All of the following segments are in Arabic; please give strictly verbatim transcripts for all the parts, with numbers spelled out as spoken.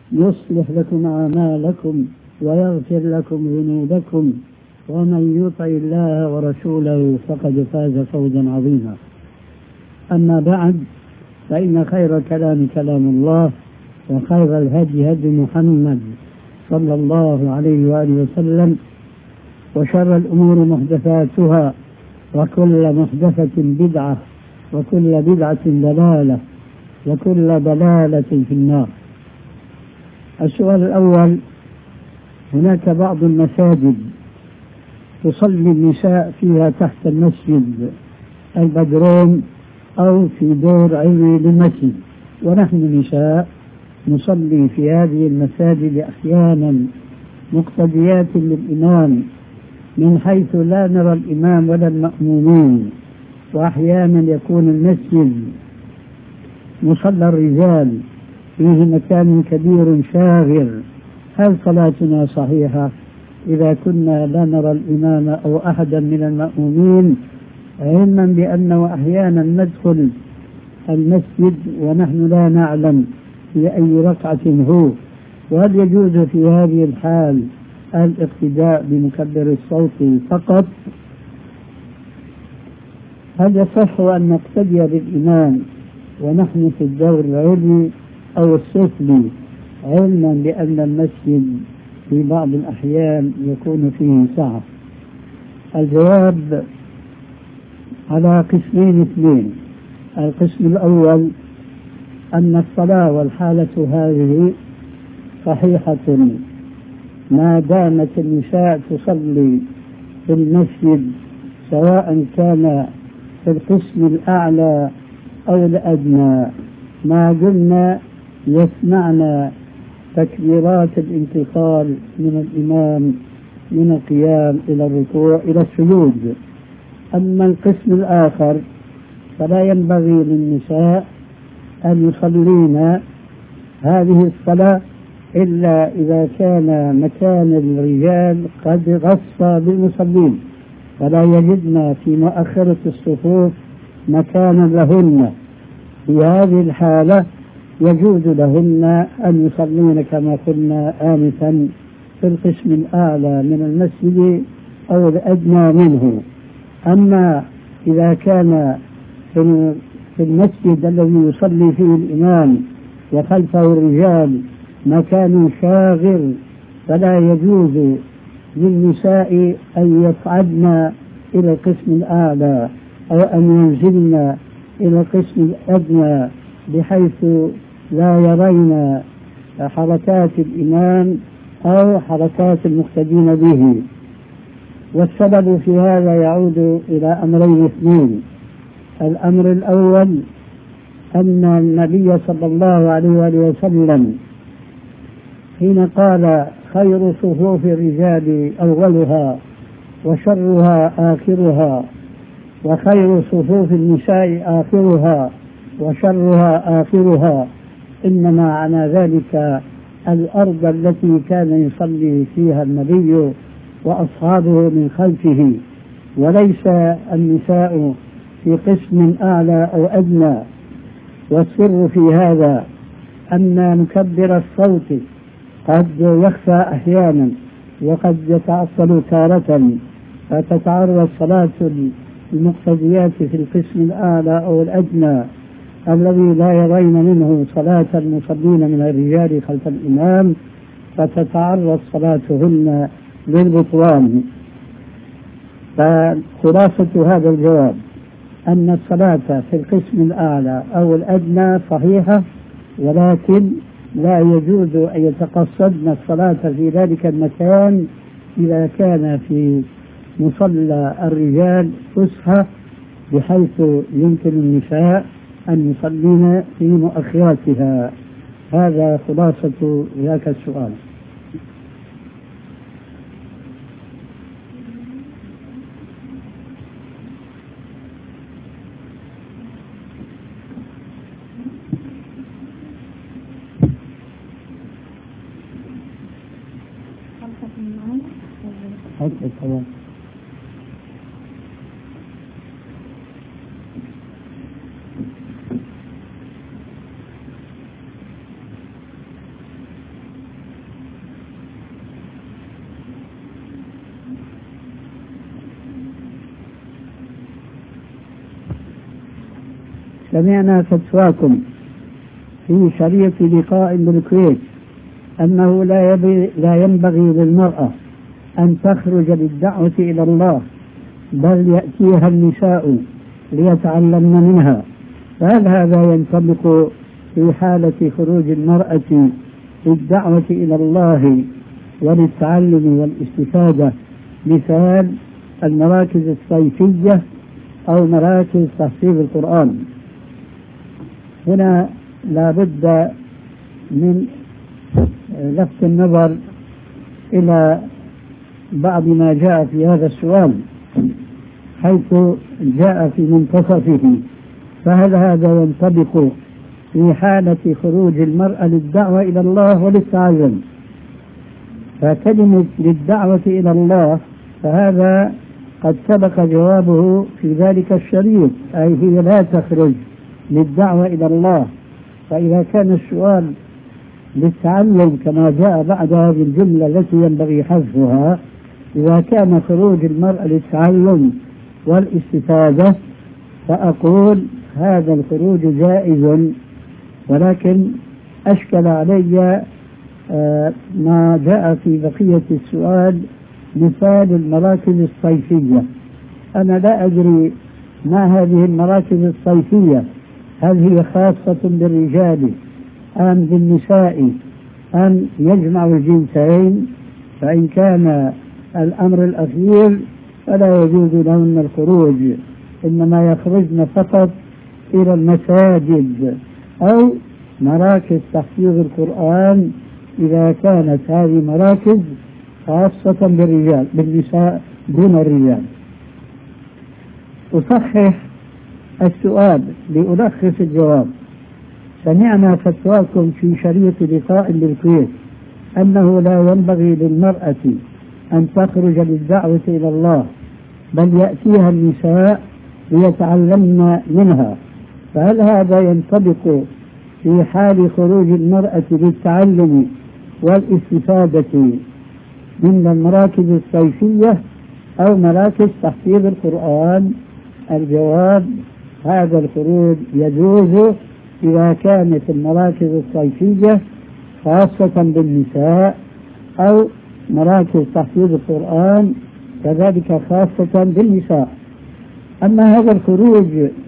يصلح لكم أعمالكم ويغفر لكم ذنوبكم، ومن يطع الله ورسوله فقد فاز فوزا عظيما. أما بعد، فإن خير الكلام كلام الله، وخير الهدي هدي محمد صلى الله عليه وآله وسلم، وشر الأمور محدثاتها، وكل محدثة بدعة، وكل بدعة ضلالة، وكل ضلالة في النار. السؤال الأول: هناك بعض المساجد تصلي النساء فيها تحت المسجد البدروم أو في دور علوي للمسجد، ونحن نساء نصلي في هذه المساجد أحيانا مقتديات للإمام من حيث لا نرى الإمام ولا المأمومين، وأحيانا يكون المسجد مصلى الرجال فيه مكان كبير شاغر. هل صلاتنا صحيحة إذا كنا لا نرى الإمام أو أحدا من المأمومين، علما بأنه أحيانا ندخل المسجد ونحن لا نعلم في أي ركعة هو؟ وهل يجوز في هذه الحال الاقتداء بمكبر الصوت فقط؟ هل يصح أن نقتدي بالإمام ونحن في الدور العلوي أو السفلي، علما بأن المسجد في بعض الأحيان يكون فيه سعة؟ الجواب على قسمين اثنين. القسم الأول أن الصلاة والحالة هذه صحيحة ما دامت النساء تصلي في المسجد، سواء كان في القسم الأعلى أو الأدنى، ما قلنا يسمعنا تكبيرات الانتقال من الإمام من القيام إلى الركوع إلى السجود. أما القسم الآخر فلا ينبغي للنساء أن يصلين هذه الصلاة إلا إذا كان مكان الرجال قد غص بالمصلين، فلا يجدن في مؤخرة الصفوف مكانا لهن. في هذه الحالة يجوز لهن أن يصلين كما قلنا آنفا في القسم الأعلى من المسجد أو الأدنى منه. أما إذا كان في المسجد الذي يصلي فيه الإمام وخلفه الرجال مكان شاغر، فلا يجوز للنساء أن يصعدن إلى القسم الأعلى أو أن ينزلن إلى القسم الأدنى بحيث لا يرين حركات الإمام أو حركات المقتدين به. والسبب في هذا يعود إلى أمرين اثنين. الأمر الأول أن النبي صلى الله عليه وسلم حين قال: خير صفوف الرجال أولها وشرها آخرها، وخير صفوف النساء آخرها وشرها آخرها، إنما معنى ذلك الأرض التي كان يصلي فيها النبي وأصحابه من خلفه، وليس النساء في قسم أعلى أو أدنى. والسر في هذا أن مكبر الصوت قد يخفى أحيانا وقد يتعطل تارة، فتتعرض صلاة المقتديات في القسم الأعلى أو الأدنى الذي لا يرين منه صلاة المصلين من الرجال خلف الإمام، فتتعرض صلاتهن للبطلان. فخلاصة هذا الجواب أن الصلاة في القسم الأعلى أو الأدنى صحيحة، ولكن لا يجوز أن يتقصدن الصلاة في ذلك المكان إذا كان في مصلى الرجال فسحة بحيث يمكن النساء أن يصلين في مؤخراتها. هذا خلاصة ذاك السؤال. حط الحوار. سمعنا فتواكم في شريط لقاء بالكويت أنه لا, لا ينبغي للمرأة أن تخرج للدعوة إلى الله، بل يأتيها النساء ليتعلمن منها، فهل هذا ينطبق في حالة خروج المرأة للدعوة إلى الله وللتعلم والاستفادة، مثال المراكز الصيفية أو مراكز تحفيظ القرآن؟ هنا لا بد من لفت النظر إلى بعض ما جاء في هذا السؤال، حيث جاء في منتصفه، فهل هذا ينطبق في حالة خروج المرأة للدعوة إلى الله وللتعلم؟ فكلمة للدعوة إلى الله فهذا قد سبق جوابه في ذلك الشريط، أي هي لا تخرج للدعوة إلى الله. فإذا كان السؤال للتعلم كما جاء بعد هذه الجملة التي ينبغي حذفها، إذا كان خروج المرأة للتعلم والاستفادة فأقول هذا الخروج جائز، ولكن أشكل علي ما جاء في بقية السؤال مثال المراكز الصيفية. أنا لا أدري ما هذه المراكز الصيفية، هل هي خاصة بالرجال أم بالنساء أم يجمع الجنسين؟ فإن كان الأمر الأخير فلا يجوز لهن الخروج، إنما يخرجن فقط إلى المساجد أو مراكز تحفيظ القرآن إذا كانت هذه مراكز خاصة بالرجال، بالنساء دون الرجال. أصحح السؤال لألخص الجواب. سمعنا فتواكم في شريط لقاء بالكويت أنه لا ينبغي للمرأة أن تخرج للدعوة إلى الله، بل يأتيها النساء ليتعلمن منها، فهل هذا ينطبق في حال خروج المرأة للتعلم والاستفادة من المراكز الصيفية أو مراكز تحفيظ القرآن؟ الجواب: هذا الخروج يجوز إذا كانت المراكز الصيفية خاصة بالنساء أو مراكز تحفيظ القرآن كذلك خاصة بالنساء. أما هذا الخروج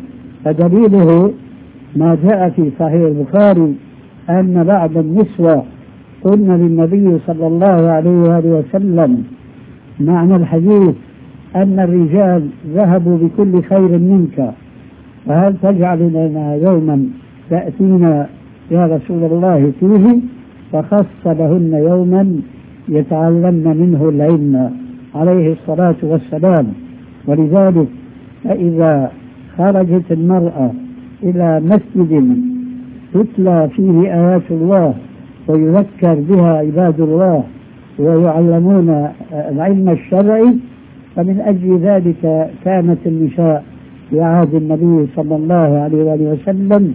فدليله ما جاء في صحيح البخاري أن بعض النسوة قلنا للنبي صلى الله عليه وآله وسلم معنى الحديث أن الرجال ذهبوا بكل خير منك، فهل تجعل لنا يوما تأتينا يا رسول الله فيه؟ فخص لهن يوما يتعلمن منه العلم عليه الصلاة والسلام. ولذلك فإذا خرجت المرأة إلى مسجد تتلى فيه آيات الله ويذكر بها عباد الله ويعلمون العلم الشرعي، فمن أجل ذلك كانت النساء في عهد النبي صلى الله عليه وآله وسلم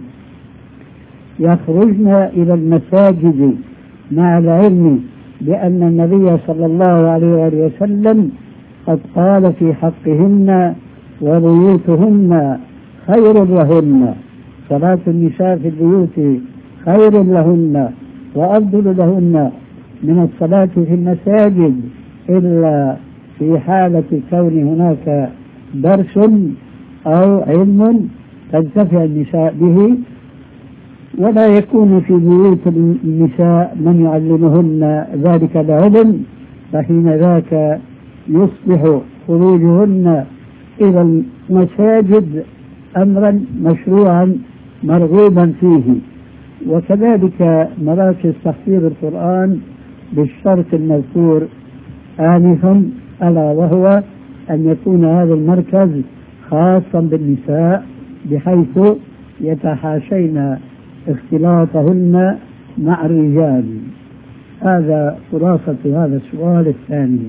يخرجن إلى المساجد مع العلم، لأن النبي صلى الله عليه وآله وسلم قد قال في حقهن: وبيوتهن خير لهن. صلاة النساء في البيوت خير لهن وأفضل لهن من الصلاة في المساجد، إلا في حالة كون هناك درس أو علم تنتفع النساء به، ولا يكون في بيوت النساء من يعلمهن ذلك العلم، فحين ذاك يصبح خروجهن إلى المساجد أمرا مشروعا مرغوبا فيه. وكذلك مراكز تحفيظ القرآن بالشرط المذكور آنفا، ألا وهو أن يكون هذا المركز خاصا بالنساء بحيث يتحاشين اختلاطهن مع الرجال. هذا خلاصة هذا السؤال الثاني.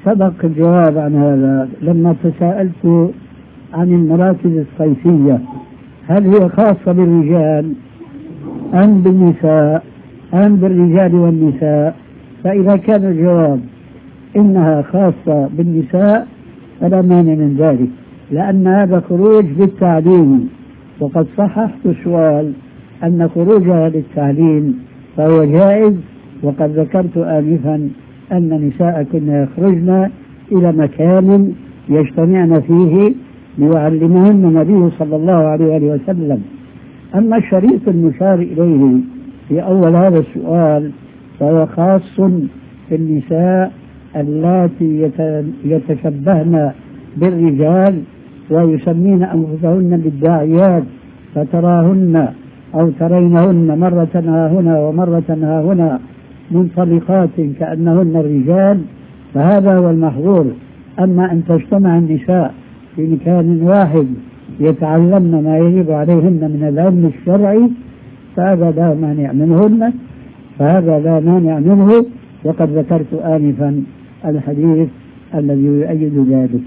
سبق الجواب عن هذا لما تساءلت عن المراكز الصيفية هل هي خاصة بالرجال أم بالنساء أم بالرجال والنساء. فإذا كان الجواب إنها خاصة بالنساء فلا مانع من ذلك، لأن هذا خروج بالتعليم، وقد صححت السؤال أن خروجها للتعليم فهو جائز. وقد ذكرت آنفا أن نساء كنا يخرجن إلى مكان يجتمعن فيه ليعلمهن النبي صلى الله عليه وسلم. أما الشريط المشار إليه في أول هذا السؤال فهو خاص بالنساء اللاتي يتشبهن بالرجال ويسمين أنفسهن بالداعيات، فتراهن أو ترينهن مرة ها هنا ومرة ها هنا منطلقات كأنهن الرجال، فهذا هو المحظور. أما أن تجتمع النساء في مكان واحد يتعلمن ما يجب عليهن من العلم الشرعي فهذا لا مانع منهن، فهذا لا مانع منه. وقد ذكرت آنفا الحديث الذي يؤيد ذلك.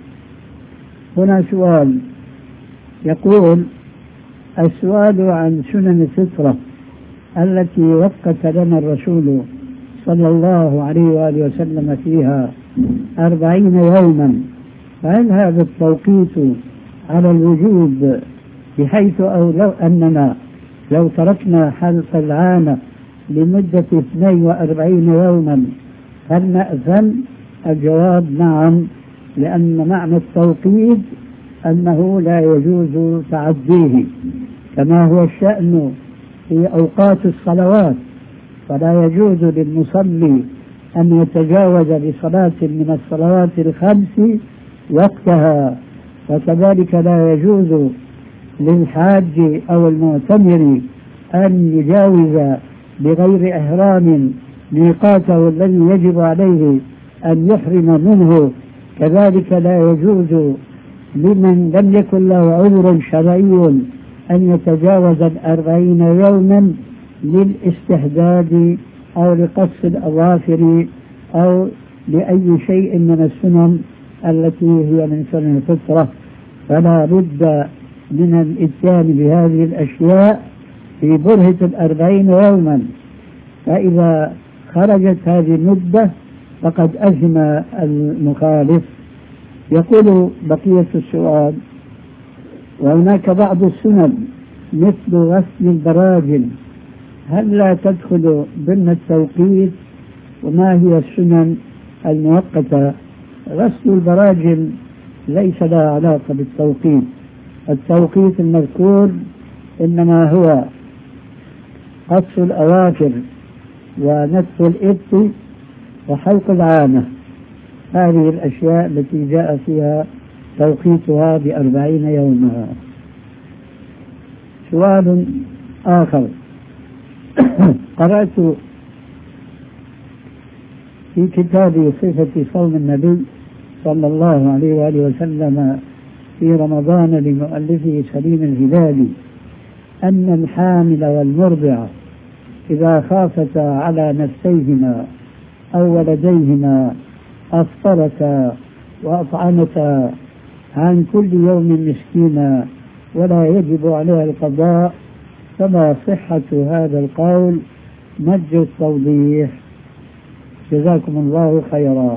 هنا سؤال يقول: السؤال عن سنن الفطرة التي وقت لنا الرسول صلى الله عليه وآله وسلم فيها أربعين يوما، فهل هذا التوقيت على الوجوب بحيث أو لو أننا لو تركنا حلق العانة لمدة اثنين وأربعين يوما هل نأثم؟ الجواب نعم، لأن معنى التوقيت أنه لا يجوز تعديه، كما هو الشأن في أوقات الصلوات، فلا يجوز للمصلي أن يتجاوز بصلاة من الصلوات الخمس وقتها، وكذلك لا يجوز للحاج أو المعتمر أن يجاوز بغير إحرام ميقاته الذي يجب عليه أن يحرم منه. كذلك لا يجوز لمن لم يكن له عذر شرعي أن يتجاوز الأربعين يوما للاستحداد أو لقص الأظافر أو لأي شيء من السنن التي هي من سنن الفطرة، فلا بد من الإتيان بهذه الأشياء في برهة الأربعين يوما. فإذا خرجت هذه المدة فقد أثم المخالف. يقول بقية السؤال: وهناك بعض السنن مثل غسل البراجل، هل لا تدخل ضمن التوقيت؟ وما هي السنن المؤقتة؟ غسل البراجل ليس لها علاقة بالتوقيت، التوقيت المذكور إنما هو قص الأواخر ونتف الإبط وحلق العانة، هذه الأشياء التي جاء فيها توقيتها بأربعين يوما. سؤال آخر: قرأت في كتاب صفة صوم النبي صلى الله عليه وآله وسلم في رمضان لمؤلفه سليم الهلالي أن الحامل والمرضع إذا خافتا على نفسيهما أو ولديهما أفطرتا وأطعمتا عن كل يوم مسكينا ولا يجب عليها القضاء، فما صحة هذا القول؟ نرجو التوضيح، جزاكم الله خيرا.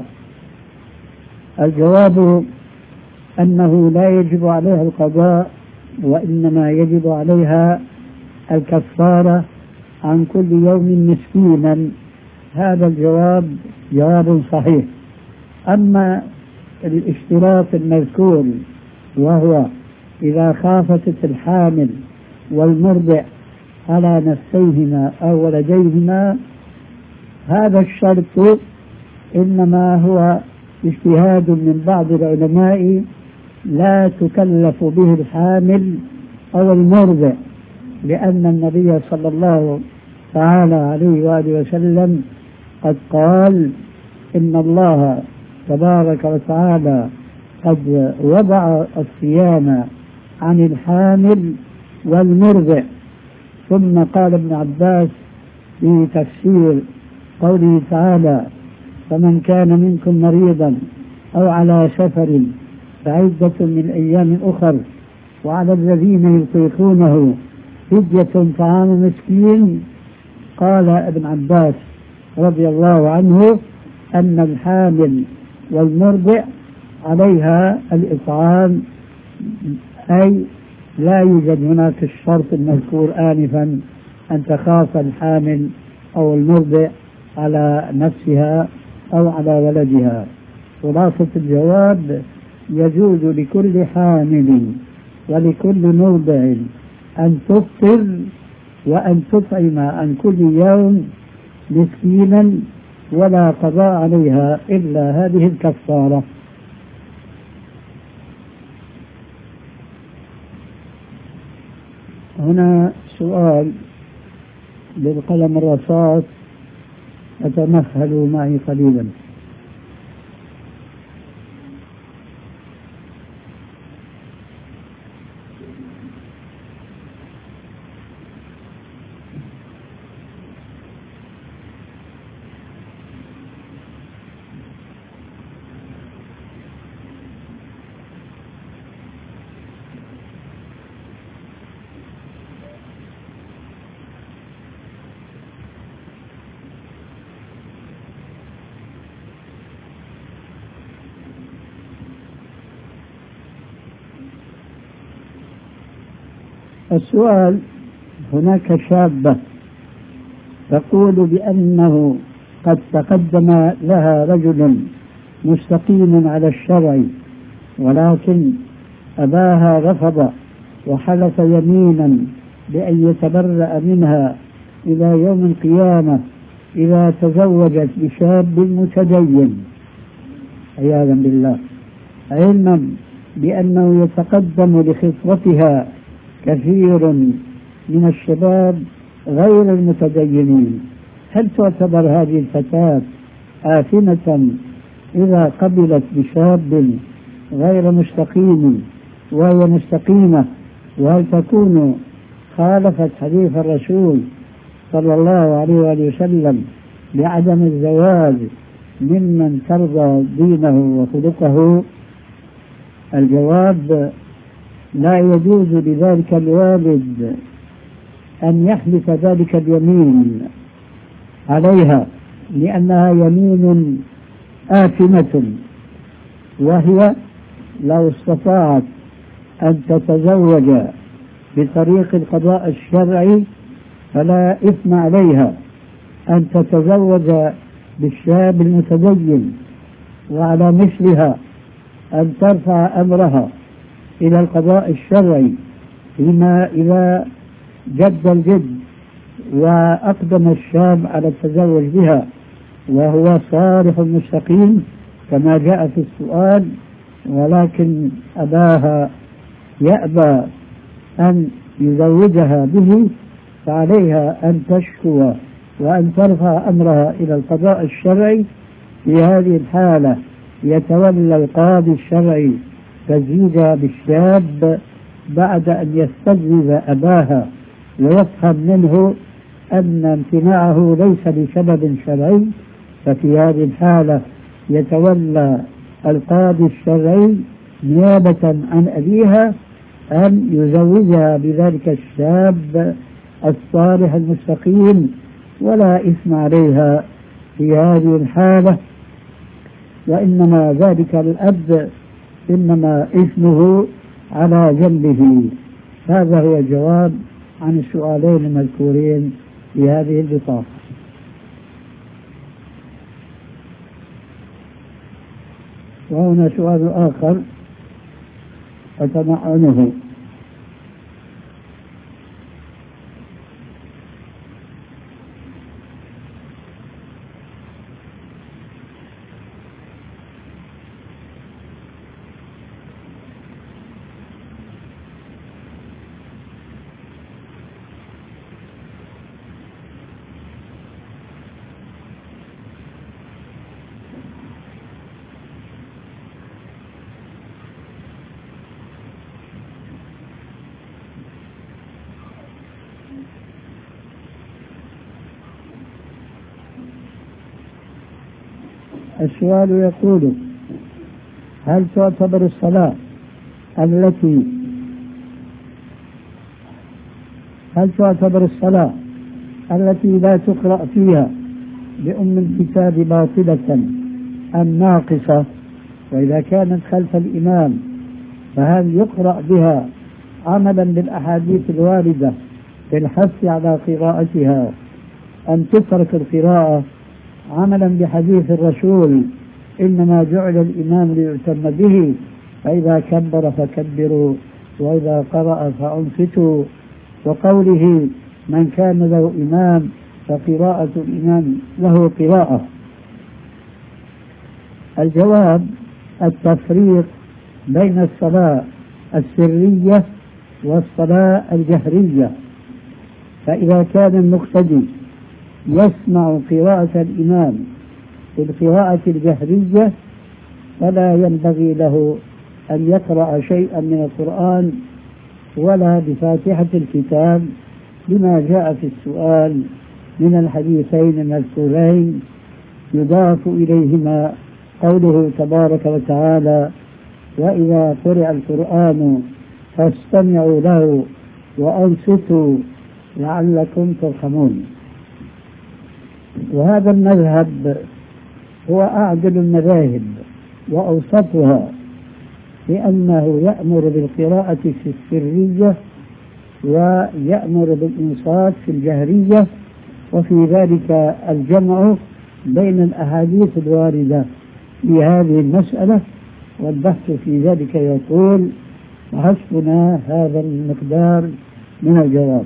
الجواب أنه لا يجب عليها القضاء، وإنما يجب عليها الكفارة عن كل يوم مسكينا. هذا الجواب جواب صحيح. أما الاشتراط المذكور وهو إذا خافت الحامل والمرضع على نفسيهما أو ولديهما، هذا الشرط إنما هو اجتهاد من بعض العلماء لا تكلف به الحامل أو المرضع، لأن النبي صلى الله تعالى عليه وآله وسلم قد قال: إن الله تبارك وتعالى قد وضع الصيام عن الحامل والمرضع. ثم قال ابن عباس في تفسير قوله تعالى: فمن كان منكم مريضا أو على سفر فعدة من أيام أخر وعلى الذين يطيقونه فدية طعام مسكين. قال ابن عباس رضي الله عنه أن الحامل والمرضع عليها الإطعام، أي لا يوجد هناك الشرط المذكور آنفا أن تخاف الحامل أو المرضع على نفسها أو على ولدها. خلاصة الجواب: يجوز لكل حامل ولكل مرضع أن تفطر وأن تطعم عن كل يوم مسكينا، ولا قضاء عليها إلا هذه الكفارة. هنا سؤال بالقلم الرصاص، أتمهلوا معي قليلا. السؤال: هناك شابة تقول بأنه قد تقدم لها رجل مستقيم على الشرع، ولكن أباها رفض وحلف يمينا بأن يتبرأ منها إلى يوم القيامة إذا تزوجت بشاب متدين عياذا بالله، علما بأنه يتقدم لخطبتها كثير من الشباب غير المتدينين. هل تعتبر هذه الفتاة آثمة إذا قبلت بشاب غير مستقيم وهي مستقيمة؟ وهل تكون خالفت حديث الرسول صلى الله عليه وآله وسلم بعدم الزواج ممن ترضى دينه وخلقه؟ الجواب: لا يجوز لذلك الوالد أن يحلف ذلك اليمين عليها، لأنها يمين آثمة، وهي لو استطاعت أن تتزوج بطريق القضاء الشرعي فلا إثم عليها أن تتزوج بالشاب المتدين، وعلى مثلها أن ترفع أمرها إلى القضاء الشرعي فيما إذا جد الجد وأقدم الشاب على التزوج بها وهو صالح مستقيم كما جاء في السؤال، ولكن أباها يأبى أن يزوجها به، فعليها أن تشكو وأن ترفع أمرها إلى القضاء الشرعي. في هذه الحالة يتولى القاضي الشرعي تزويجها بالشاب بعد أن يستجوب أباها ويفهم منه أن امتناعه ليس لسبب شرعي، ففي هذه الحالة يتولى القاضي الشرعي نيابة عن أبيها أن يزوجها بذلك الشاب الصالح المستقيم، ولا إثم عليها في هذه الحالة، وإنما ذلك الأب إنما إثمه على جنبه. هذا هو الجواب عن السؤالين المذكورين في هذه البطاقة. وهنا سؤال آخر أتمعنه: السؤال يقول: هل تعتبر الصلاة التي هل تعتبر الصلاة التي لا تقرأ فيها بأم الكتاب باطلة أم ناقصة؟ وإذا كانت خلف الإمام فهل يقرأ بها عملا بالأحاديث الواردة في الحث على قراءتها أم تترك القراءة عملا بحديث الرسول: إنما جعل الإمام ليؤتم به، فإذا كبر فكبروا وإذا قرأ فأنصتوا، وقوله: من كان له إمام فقراءة الإمام له قراءة؟ الجواب: التفريق بين الصلاة السرية والصلاة الجهرية. فإذا كان المقتدي يسمع قراءة الإمام في القراءة الجهرية فلا ينبغي له أن يقرأ شيئا من القرآن ولا بفاتحة الكتاب، لما جاء في السؤال من الحديثين المذكورين يضاف إليهما قوله تبارك وتعالى: وإذا قرئ القرآن فاستمعوا له وأنصتوا لعلكم ترحمون. وهذا المذهب هو أعدل المذاهب وأوسطها، لأنه يأمر بالقراءة في السرية ويأمر بالإنصات في الجهرية، وفي ذلك الجمع بين الأحاديث الواردة في هذه المسألة، والبحث في ذلك يقول: وحسبنا هذا المقدار من الجواب.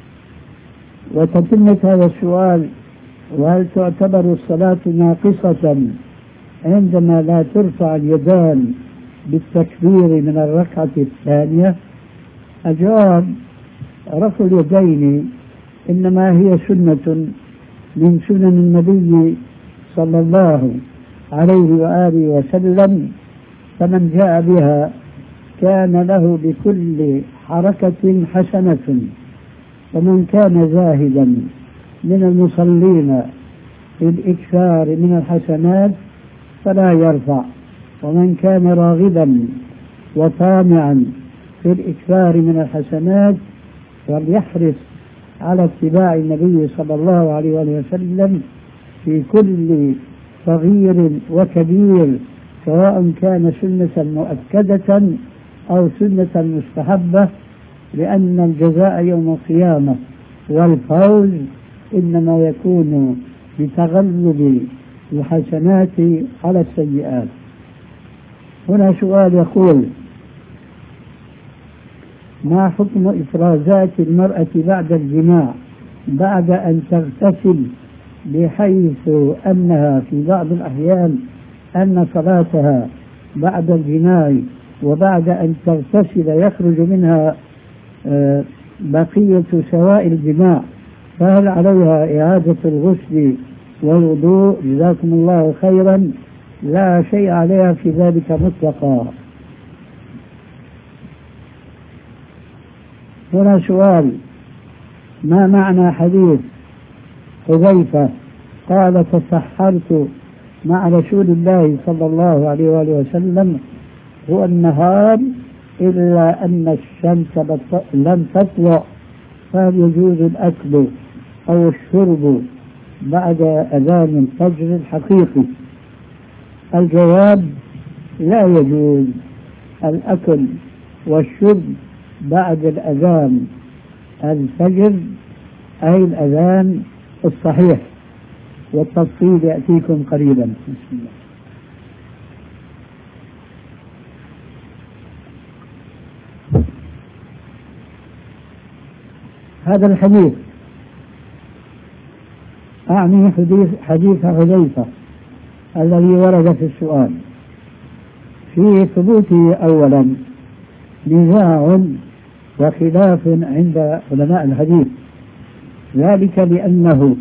وتتمة هذا السؤال: وهل تعتبر الصلاة ناقصة عندما لا ترفع اليدان بالتكبير من الركعة الثانية؟ الجواب: رفع اليدين إنما هي سنة من سنن النبي صلى الله عليه وآله وسلم، فمن جاء بها كان له بكل حركة حسنة، ومن كان زاهدا من المصلين في الإكثار من الحسنات فلا يرفع، ومن كان راغبا وطامعا في الإكثار من الحسنات فليحرص على اتباع النبي صلى الله عليه وسلم في كل صغير وكبير، سواء كان سنة مؤكدة أو سنة مستحبة، لأن الجزاء يوم القيامة والفوز إنما يكون بتغلب الحسنات على السيئات. هنا سؤال يقول: ما حكم إفرازات المرأة بعد الجماع بعد أن تغتسل، بحيث أنها في بعض الأحيان أن صلاتها بعد الجماع وبعد أن تغتسل يخرج منها بقية سوائل الجماع، فهل عليها إعادة الغسل والوضوء؟ جزاكم الله خيرا. لا شيء عليها في ذلك مطلقا. هنا سؤال: ما معنى حديث حذيفة قال: تسحرت مع رسول الله صلى الله عليه وآله وسلم هو النهار إلا أن الشمس لم تطلع، فهل يجوز الأكل أو الشرب بعد أذان الفجر الحقيقي؟ الجواب: لا يجوز الأكل والشرب بعد الأذان الفجر، أي الأذان الصحيح، والتفصيل يأتيكم قريبا. بسم الله. هذا الحديث أعني حديث حديث حذيفة الذي ورد في السؤال، في ثبوته أولا نزاع وخلاف عند علماء الحديث، ذلك لأنه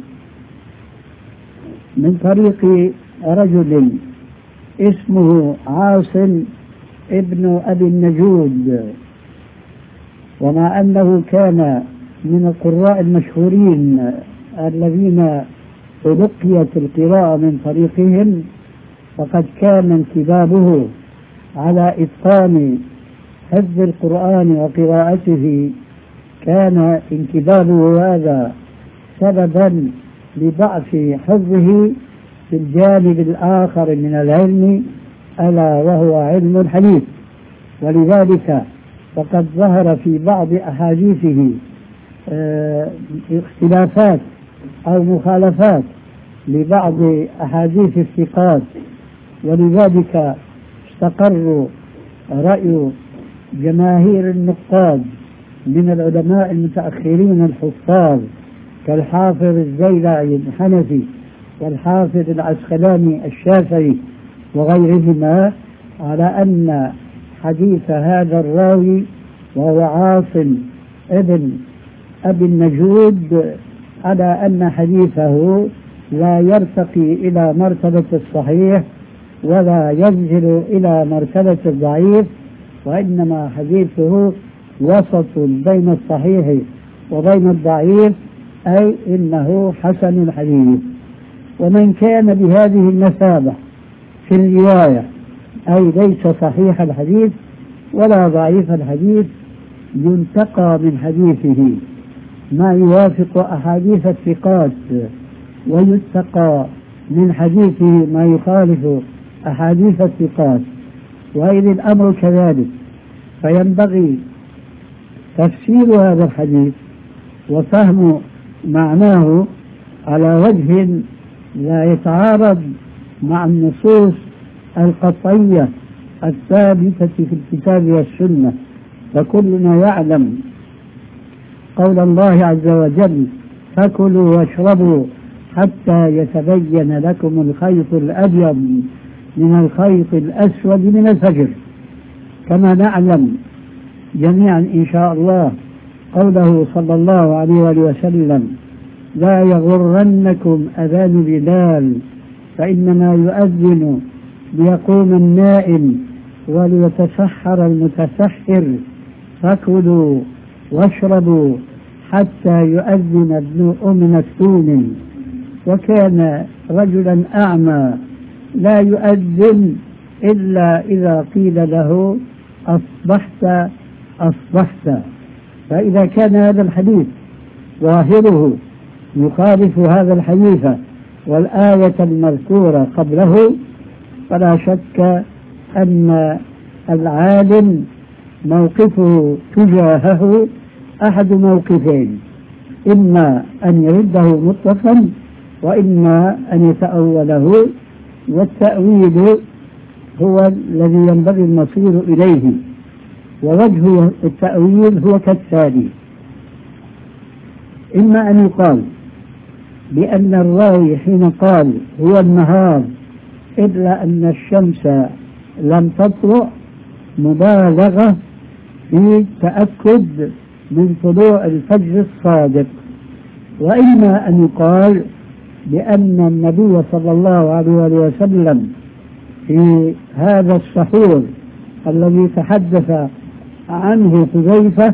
من طريق رجل اسمه عاصم ابن أبي النجود، ومع أنه كان من القراء المشهورين الذين تلقيت القراءة من طريقهم، وقد كان انكبابه على إتقان حفظ القرآن وقراءته، كان انكبابه هذا سببا لضعف حفظه في الجانب الآخر من العلم، ألا وهو علم الحديث. ولذلك فقد ظهر في بعض أحاديثه اه اختلافات أو مخالفات لبعض أحاديث الثقات، ولذلك استقر رأي جماهير النقاد من العلماء المتأخرين الحفاظ كالحافظ الزيلعي الحنفي والحافظ العسقلاني الشافعي وغيرهما على أن حديث هذا الراوي وهو عاصم ابن أبي النجود، على أن حديثه لا يرتقي إلى مرتبة الصحيح ولا ينزل إلى مرتبة الضعيف، وإنما حديثه وسط بين الصحيح وبين الضعيف، أي إنه حسن الحديث. ومن كان بهذه المثابة في الرواية، أي ليس صحيح الحديث ولا ضعيف الحديث، ينتقى من حديثه ما يوافق أحاديث الثقات، ويتقى من حديثه ما يخالف أحاديث الثقات. وإذ الأمر كذلك، فينبغي تفسير هذا الحديث وفهم معناه على وجه لا يتعارض مع النصوص القطعية الثابتة في الكتاب والسنة. فكلنا يعلم قول الله عز وجل: فكلوا واشربوا حتى يتبين لكم الخيط الأبيض من الخيط الأسود من الفجر. كما نعلم جميعا إن شاء الله قوله صلى الله عليه وآله وسلم: لا يغرنكم أذان بلال فإنما يؤذن ليقوم النائم وليتسحر المتسحر، فكلوا واشربوا حتى يؤذن ابن أم مكتوم. وكان رجلا أعمى لا يؤذن إلا إذا قيل له: أصبحت أصبحت. فإذا كان هذا الحديث ظاهره يخالف هذا الحديث والآية المذكورة قبله، فلا شك أن العالم موقفه تجاهه أحد موقفين: إما أن يرده مطلقا، وإما أن يتأوله، والتأويل هو الذي ينبغي المصير إليه. ووجه التأويل هو كالتالي: إما أن يقال بأن الراوي حين قال هو النهار إلا أن الشمس لم تطلع مبالغة في تأكد من طلوع الفجر الصادق. وإما أن يقال بأن النبي صلى الله عليه وسلم في هذا السحور الذي تحدث عنه حذيفة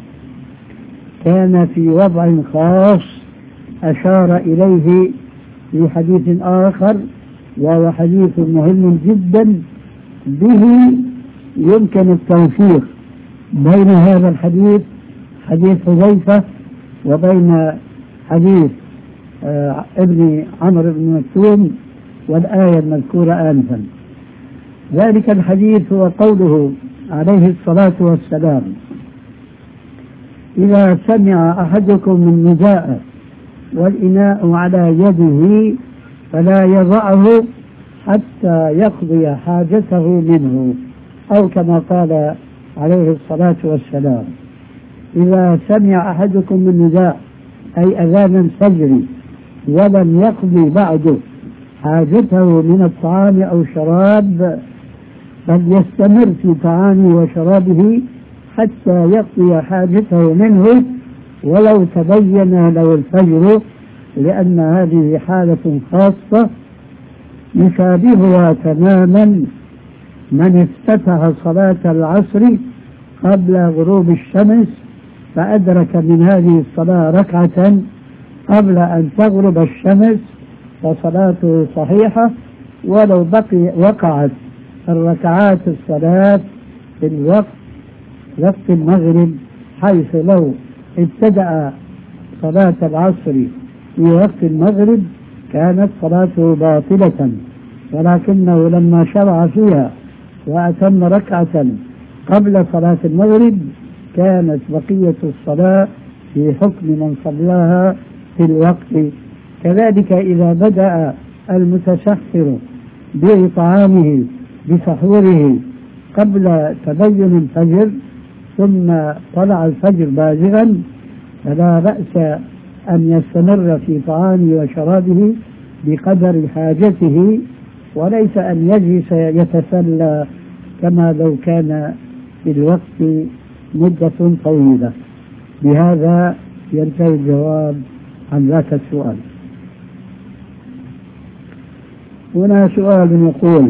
كان في وضع خاص أشار إليه في حديث آخر، وهو حديث مهم جدا به يمكن التوفيق بين هذا الحديث حديث حذيفة وبين حديث آه ابن عمرو بن مكتوم والآية المذكورة آنفا. ذلك الحديث هو قوله عليه الصلاة والسلام: إذا سمع أحدكم من نداء والإناء على يده فلا يضعه حتى يقضي حاجته منه، أو كما قال عليه الصلاة والسلام: إذا سمع أحدكم من نداء أي أذان الفجر ولم يقضي بعده حاجته من الطعام أو الشراب فليستمر في طعامه وشرابه حتى يقضي حاجته منه ولو تبين له الفجر، لأن هذه حالة خاصة يشابهها تماما من افتتح صلاة العصر قبل غروب الشمس فأدرك من هذه الصلاة ركعة قبل أن تغرب الشمس فصلاته صحيحة، ولو بقي وقعت الركعات الصلاة في الوقت وقت المغرب، حيث لو ابتدأ صلاة العصر في وقت المغرب كانت صلاته باطلة، ولكنه لما شرع فيها وأتم ركعة قبل صلاة المغرب كانت بقية الصلاة في حكم من صلاها في الوقت. كذلك إذا بدأ المتسحر بإطعامه بسحوره قبل تبين الفجر ثم طلع الفجر بازغا فلا بأس أن يستمر في طعامه وشرابه بقدر حاجته، وليس أن يجلس يتسلى كما لو كان في الوقت مدة طويلة. بهذا ينتهي الجواب عن ذاك السؤال. هنا سؤال يقول: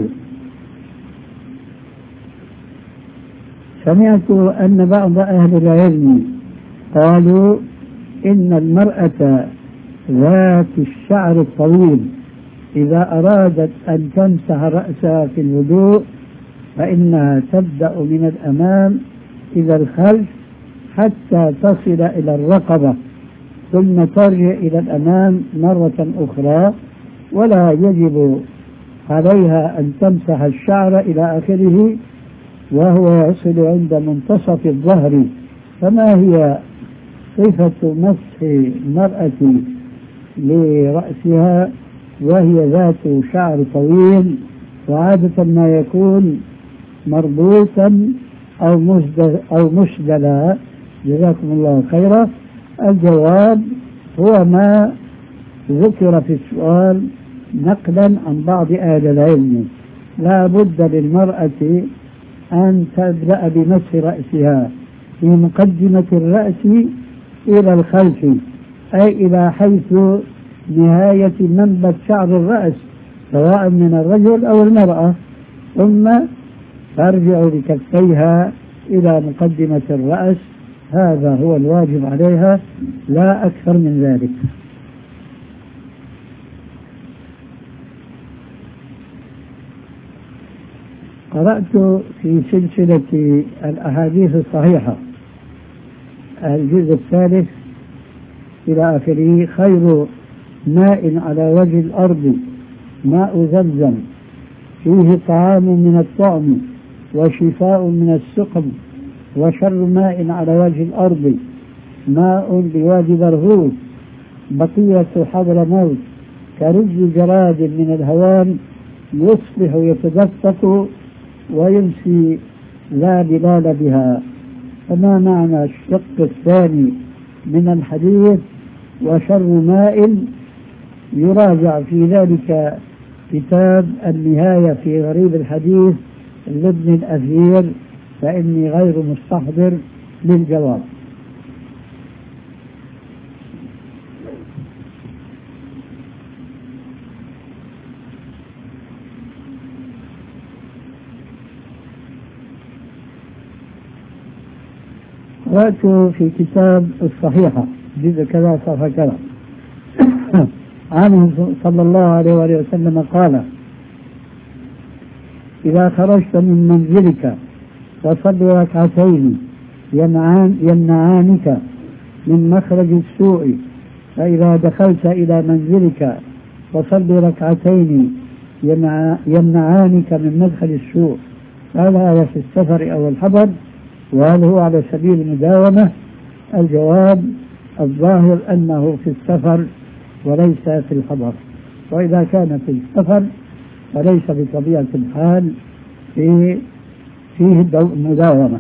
سمعت أن بعض أهل العلم قالوا إن المرأة ذات الشعر الطويل إذا أرادت أن تمسح رأسها في الوضوء فإنها تبدأ من الأمام إلى الخلف حتى تصل إلى الرقبة ثم ترجع إلى الأمام مرة أخرى، ولا يجب عليها أن تمسح الشعر إلى آخره وهو يصل عند منتصف الظهر. فما هي صفة مسح المرأة لرأسها وهي ذات شعر طويل وعادة ما يكون مربوطا أو مسدل أو مسدلا؟ جزاكم الله خيرا. الجواب هو ما ذكر في السؤال نقلا عن بعض أهل العلم. لا بد للمرأة أن تبدأ بمسح رأسها في مقدمة الرأس إلى الخلف، أي إلى حيث نهاية منبت شعر الرأس سواء من الرجل أو المرأة، ثم ترجع بكفيها إلى مقدمة الرأس. هذا هو الواجب عليها لا أكثر من ذلك. قرأت في سلسلة الأحاديث الصحيحة الجزء الثالث إلى آخره: خير ماء على وجه الأرض ماء زمزم فيه طعام من الطعم وشفاء من السقم، وشر ماء على وجه الأرض ماء بوادي برهوث بقية حضر موت كرز جراد من الهوان يصبح يتدفق ويمسي لا بلال بها. فما معنى الشق الثاني من الحديث وشر ماء؟ يراجع في ذلك كتاب النهاية في غريب الحديث لابن الأثير، فإني غير مستحضر للجواب. قرأت في كتاب الصحيحة جزء كذا صفحة كذا عنه صلى الله عليه وآله وسلم قال: إذا خرجت من منزلك فصل ركعتين يمنعان يمنعانك من مخرج السوء، فإذا دخلت إلى منزلك فصل ركعتين يمنعانك من مدخل السوء. هل هذا في السفر أو الحضر؟ وهل هو على سبيل المداومة؟ الجواب: الظاهر أنه في السفر وليس في الحضر، وإذا كان في السفر فليس بطبيعة الحال في فيه المداومة.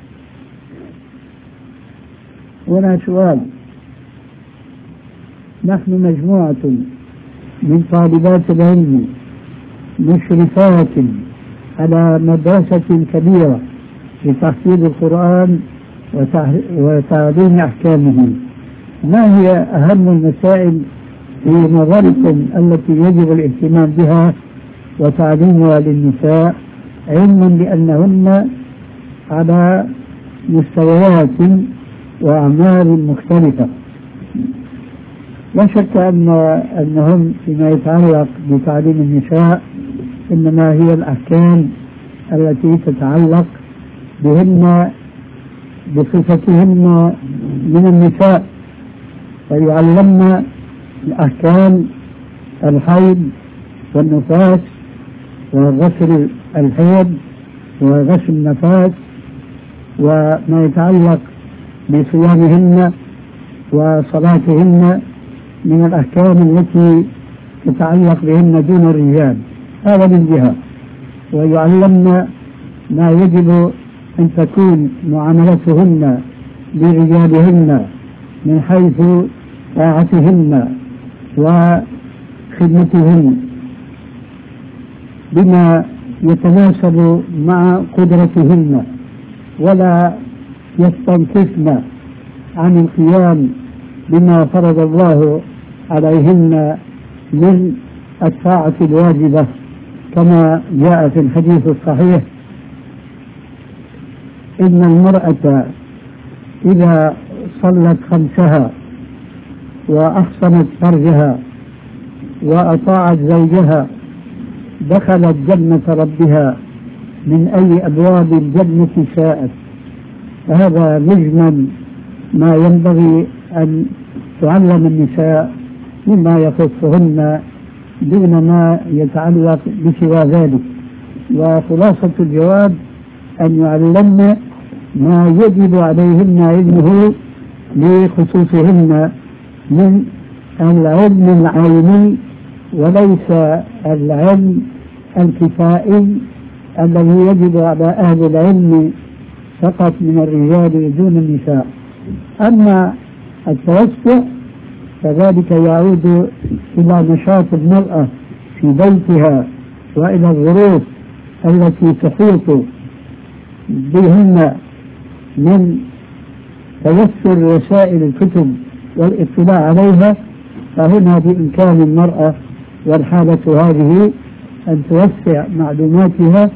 هنا سؤال: نحن مجموعة من طالبات العلم مشرفات على مدرسة كبيرة لتحفيظ القرآن وتعليم أحكامه، ما هي أهم المسائل في نظركم التي يجب الاهتمام بها وتعليمها للنساء، علما بأنهن على مستويات وأعمال مختلفة؟ لا شك أن أنهم فيما يتعلق بتعليم النساء إنما هي الأحكام التي تتعلق بهن بصفتهن من النساء، فيعلمن الأحكام الحيض والنفاس وغسل الحيض وغسل النفاس وما يتعلق بصيامهن وصلاتهن من الأحكام التي تتعلق بهن دون الرجال. هذا من جهة. ويعلمن ما يجب أن تكون معاملتهن لرجالهن من حيث طاعتهن وخدمتهن بما يتناسب مع قدرتهن، ولا يستنكفن عن القيام بما فرض الله عليهن من الطاعة الواجبة، كما جاء في الحديث الصحيح: إن المرأة إذا صلت خمسها وأحصنت فرجها وأطاعت زوجها دخلت جنة ربها من أي أبواب الجنة شاءت. فهذا مجمل ما ينبغي أن تعلم النساء مما يخصهن دون ما يتعلق بسوى ذلك. وخلاصة الجواب أن يعلمن ما يجب عليهن علمه لخصوصهن من العلم العيني وليس العلم الكفائي الذي يجب على أهل العلم فقط من الرجال دون النساء. أما التوسع فذلك يعود إلى نشاط المرأة في بيتها وإلى الظروف التي تحيط بهن من توسر وسائل الكتب والاطلاع عليها. فهنا بإمكان المرأة والحالة هذه أن توسع معلوماتها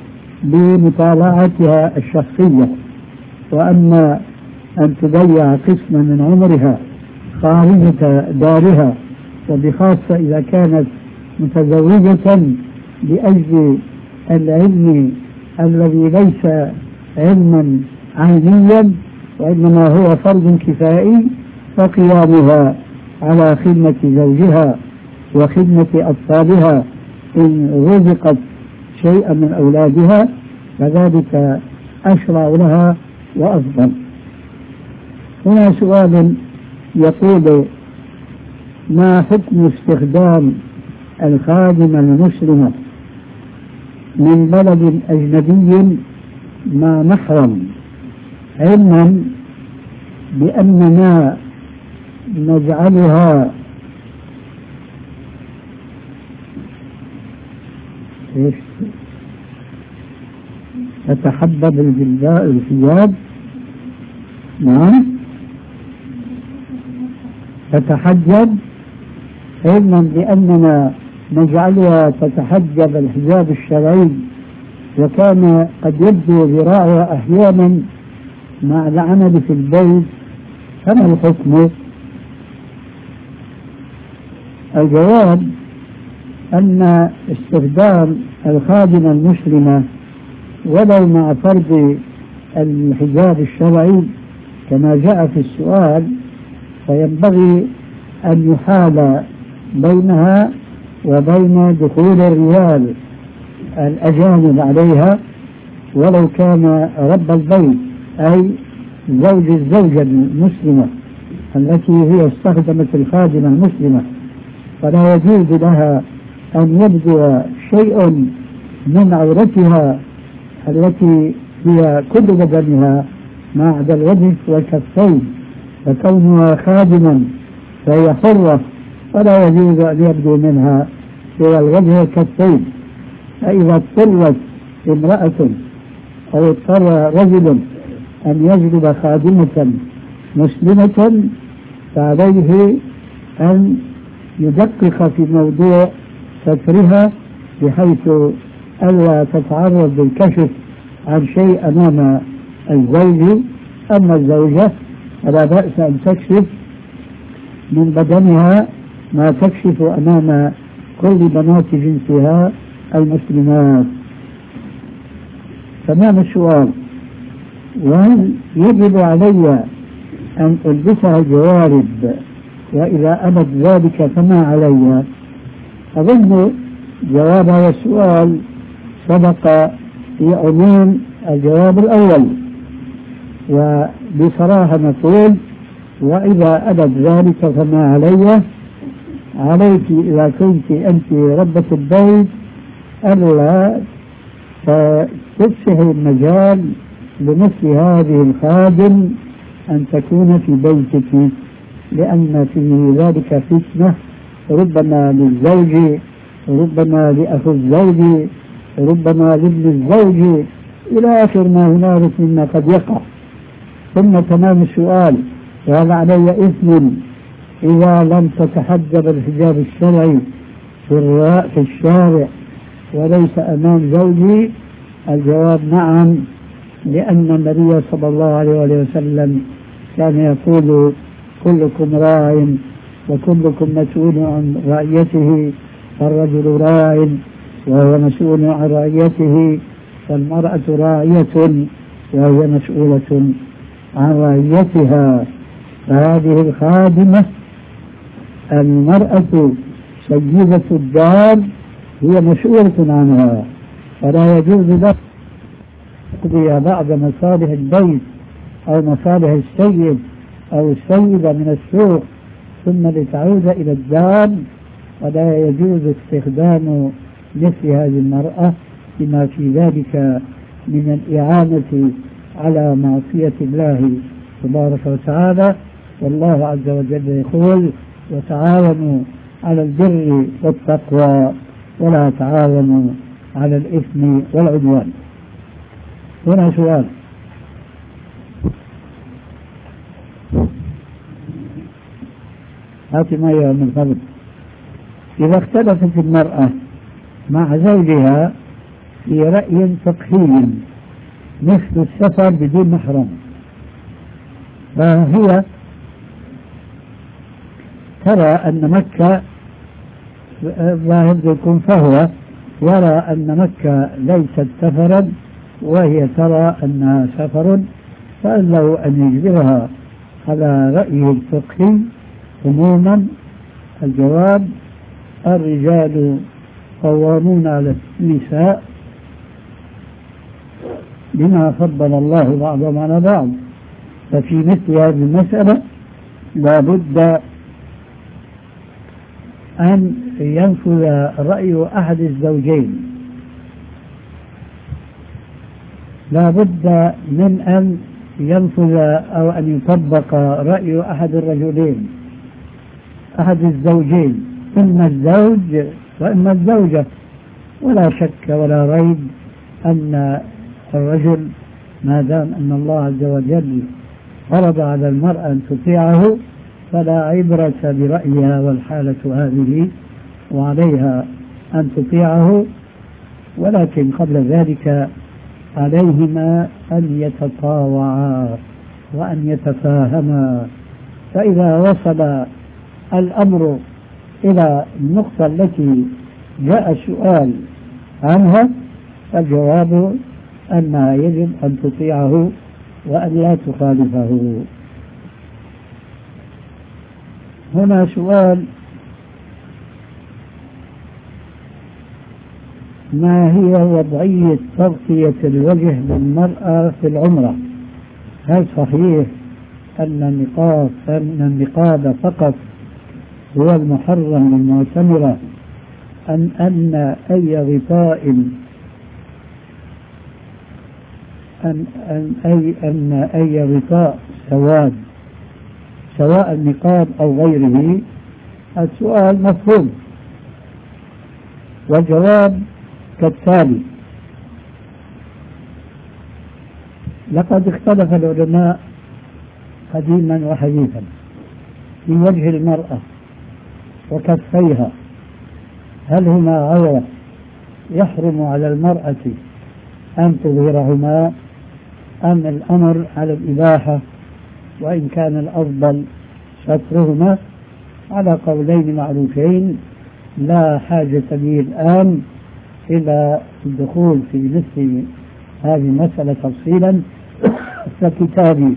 بمطالعتها الشخصية، وأما أن تضيع قسما من عمرها خارجة دارها، وبخاصة إذا كانت متزوجة لأجل العلم الذي ليس علما عينيا وإنما هو فرض كفائي، فقيامها على خدمة زوجها وخدمة أطفالها إن رزقت شيئا من أولادها فذلك أشرع لها وأفضل. هنا سؤال يقول: ما حكم استخدام الخادمة المسلمة من بلد أجنبي مع محرم، علما بأننا نجعلها تتحبب الثياب؟ نعم، تتحجب، علما بأننا نجعلها تتحجب الحجاب الشرعي، وكان قد يبدو ذراعها أحيانا مع العمل في البيت، فما الحكم؟ الجواب أن استخدام الخادمة المسلمة ولو مع فرض الحجاب الشرعي كما جاء في السؤال، فينبغي أن يحال بينها وبين دخول الرجال الأجانب عليها ولو كان رب البيت أي زوج الزوجة المسلمة التي هي استخدمت الخادمة المسلمة، فلا يجوز لها أن يبدو شيء من عورتها التي هي كل بدنها ما عدا الوجه والكفين، فكونها خادما فهي حرة فلا يجوز أن يبدو منها سوى الوجه والكفين. فإذا اضطرت امرأة أو اضطر رجل أن يجلب خادمة مسلمة فعليه أن يدقق في موضوع سترها بحيث ألا تتعرض للكشف عن شيء أمام الزوج. أما الزوجة فلا بأس أن تكشف من بدنها ما تكشف أمام كل بنات جنسها المسلمات. تمام السؤال: وهل يجب علي أن ألبسها الجوارب؟ وإذا أبت ذلك فما علي؟ أظن جواب هذا السؤال سبق في عموم الجواب الأول، وبصراحة نقول: وإذا أبت ذلك فما علي. عليك إذا كنت أنت ربة البيت ألا تفسح المجال لمثل هذه الخادم أن تكون في بيتك، لأن في ذلك فتنة، ربما للزوج، ربما لأخو الزوج، ربما لابن الزوج، إلى آخر ما هنالك مما قد يقع. ثم تمام السؤال: وهل علي إثم إذا لم تتحجب الحجاب الشرعي في الشارع وليس أمام زوجي؟ الجواب: نعم، لأن النبي صلى الله عليه وسلم كان يقول: كلكم راع وكلكم مسؤول عن رعيته، فالرجل راع وهو مسؤول عن رعيته، والمرأة راعية وهي مسؤولة عن رعيتها. فهذه الخادمة المرأة سيدة الدار هي مسؤولة عنها، فلا يجوز لها تقضي بعض مصالح البيت أو مصالح السيد أو السيدة من السوق ثم لتعود إلى الدار. ولا يجوز استخدام مثل هذه المرأة بما في ذلك من الإعانة على معصية الله تبارك وتعالى. والله عز وجل يقول: وتعاونوا على البر والتقوى ولا تعاونوا على الإثم والعدوان. هنا سؤال: هات ما هي من قبل. إذا اختلفت المرأة مع زوجها في رأي فقهي مثل السفر بدون محرم، فهي ترى أن مكة ظاهر يكون، فهو يرى أن مكة ليست سفرا وهي ترى أنها سفر، فقال له أن يجبرها على رأيه الفقهي عموما. الجواب: الرجال قوامون على النساء بما فضل الله بعضهم على بعض. ففي مثل هذه المسألة لا بد أن ينفذ رأي أحد الزوجين، لا بد من أن ينفذ أو أن يطبق رأي أحد الرجلين، أحد الزوجين، إما الزوج وإما الزوجة. ولا شك ولا ريب أن الرجل ما دام أن الله عز وجل فرض على المرأة أن تطيعه فلا عبرة برأيها، والحالة هذه وعليها أن تطيعه. ولكن قبل ذلك عليهما أن يتطاوعا وأن يتفاهما. فإذا وصل الأمر إلى النقطة التي جاء السؤال عنها فالجواب أنها يجب أن تطيعه وأن لا تخالفه. هنا سؤال: ما هي وضعية تغطية الوجه للمرأة في العمرة؟ هل صحيح أن النقاب أن النقاب فقط هو المحرم للمعتمرة، أم أن أي غطاء أن أن أي أن أي غطاء سواد سواء النقاب أو غيره؟ السؤال مفهوم، والجواب كالتالي: لقد اختلف العلماء قديما وحديثا في وجه المرأة وكفيها، هل هما عورة يحرم على المرأة أن تظهرهما، أم الأمر على الإباحة وإن كان الأفضل سترهما؟ على قولين معروفين لا حاجة به الآن إلى الدخول في مثل هذه المسألة تفصيلا فكتابي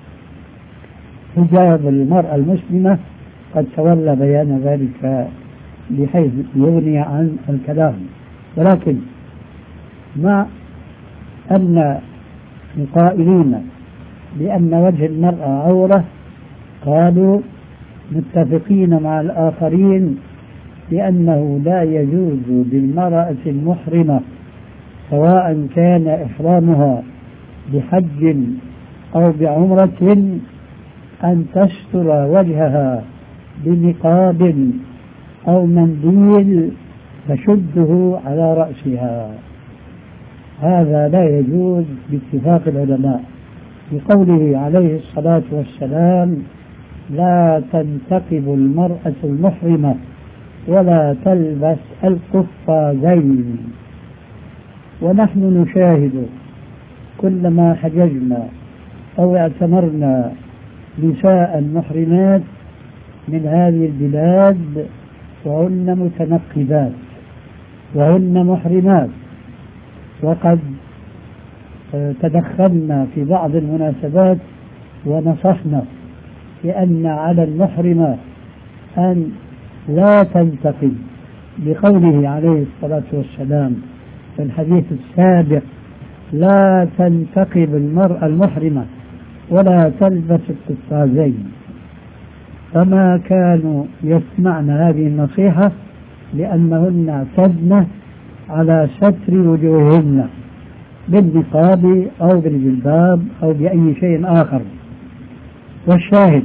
حجاب المرأة المسلمة قد تولى بيان ذلك بحيث يغني عن الكلام. ولكن مع أن القائلين بأن وجه المرأة عورة قالوا متفقين مع الآخرين بأنه لا يجوز للمرأة المحرمة سواء كان إحرامها بحج أو بعمرة أن تستر وجهها بنقاب أو منديل تشده على رأسها. هذا لا يجوز باتفاق العلماء بقوله عليه الصلاة والسلام لا تنتقب المرأة المحرمة ولا تلبس القفازين. ونحن نشاهد كلما حججنا أو اعتمرنا نساء محرمات من هذه البلاد وهن متنقبات وهن محرمات، وقد تدخلنا في بعض المناسبات ونصحنا بأن على المحرمة أن لا تنتقب بقوله عليه الصلاة والسلام في الحديث السابق لا تنتقب المرأة المحرمة ولا تلبس القفازين. فما كانوا يسمعن هذه النصيحة لأنهن اعتدن على ستر وجوههن بالنقاب أو بالجلباب أو بأي شيء آخر. والشاهد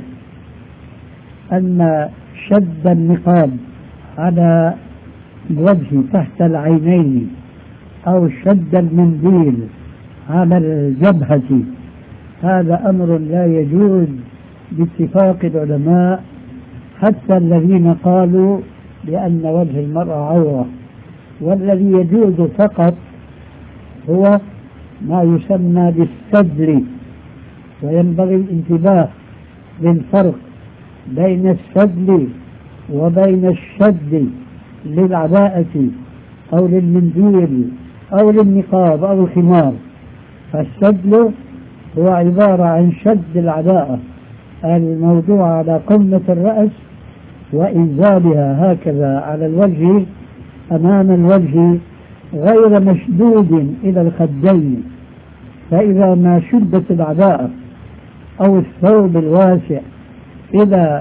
أن شد النقاب على الوجه تحت العينين أو شد المنديل على الجبهة هذا أمر لا يجوز باتفاق العلماء، حتى الذين قالوا بأن وجه المرأة عورة. والذي يجوز فقط هو ما يسمى بالسدل. وينبغي الانتباه للفرق بين السدل وبين الشد للعباءة أو للمنديل أو للنقاب أو الخمار. فالسدل هو عبارة عن شد العباءة الموضوع على قمة الرأس وإنزالها هكذا على الوجه أمام الوجه غير مشدود إلى الخدين. فإذا ما شدت العباءة أو الثوب الواسع إلى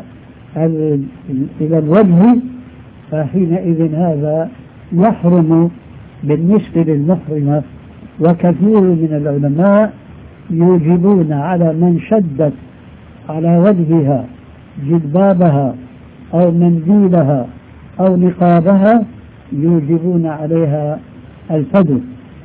إلى الوجه فحينئذ هذا يحرم بالنسبة للمحرمة. وكثير من العلماء يوجبون على من شدت على وجهها جلبابها أو منديلها أو نقابها يوجبون عليها الفدو.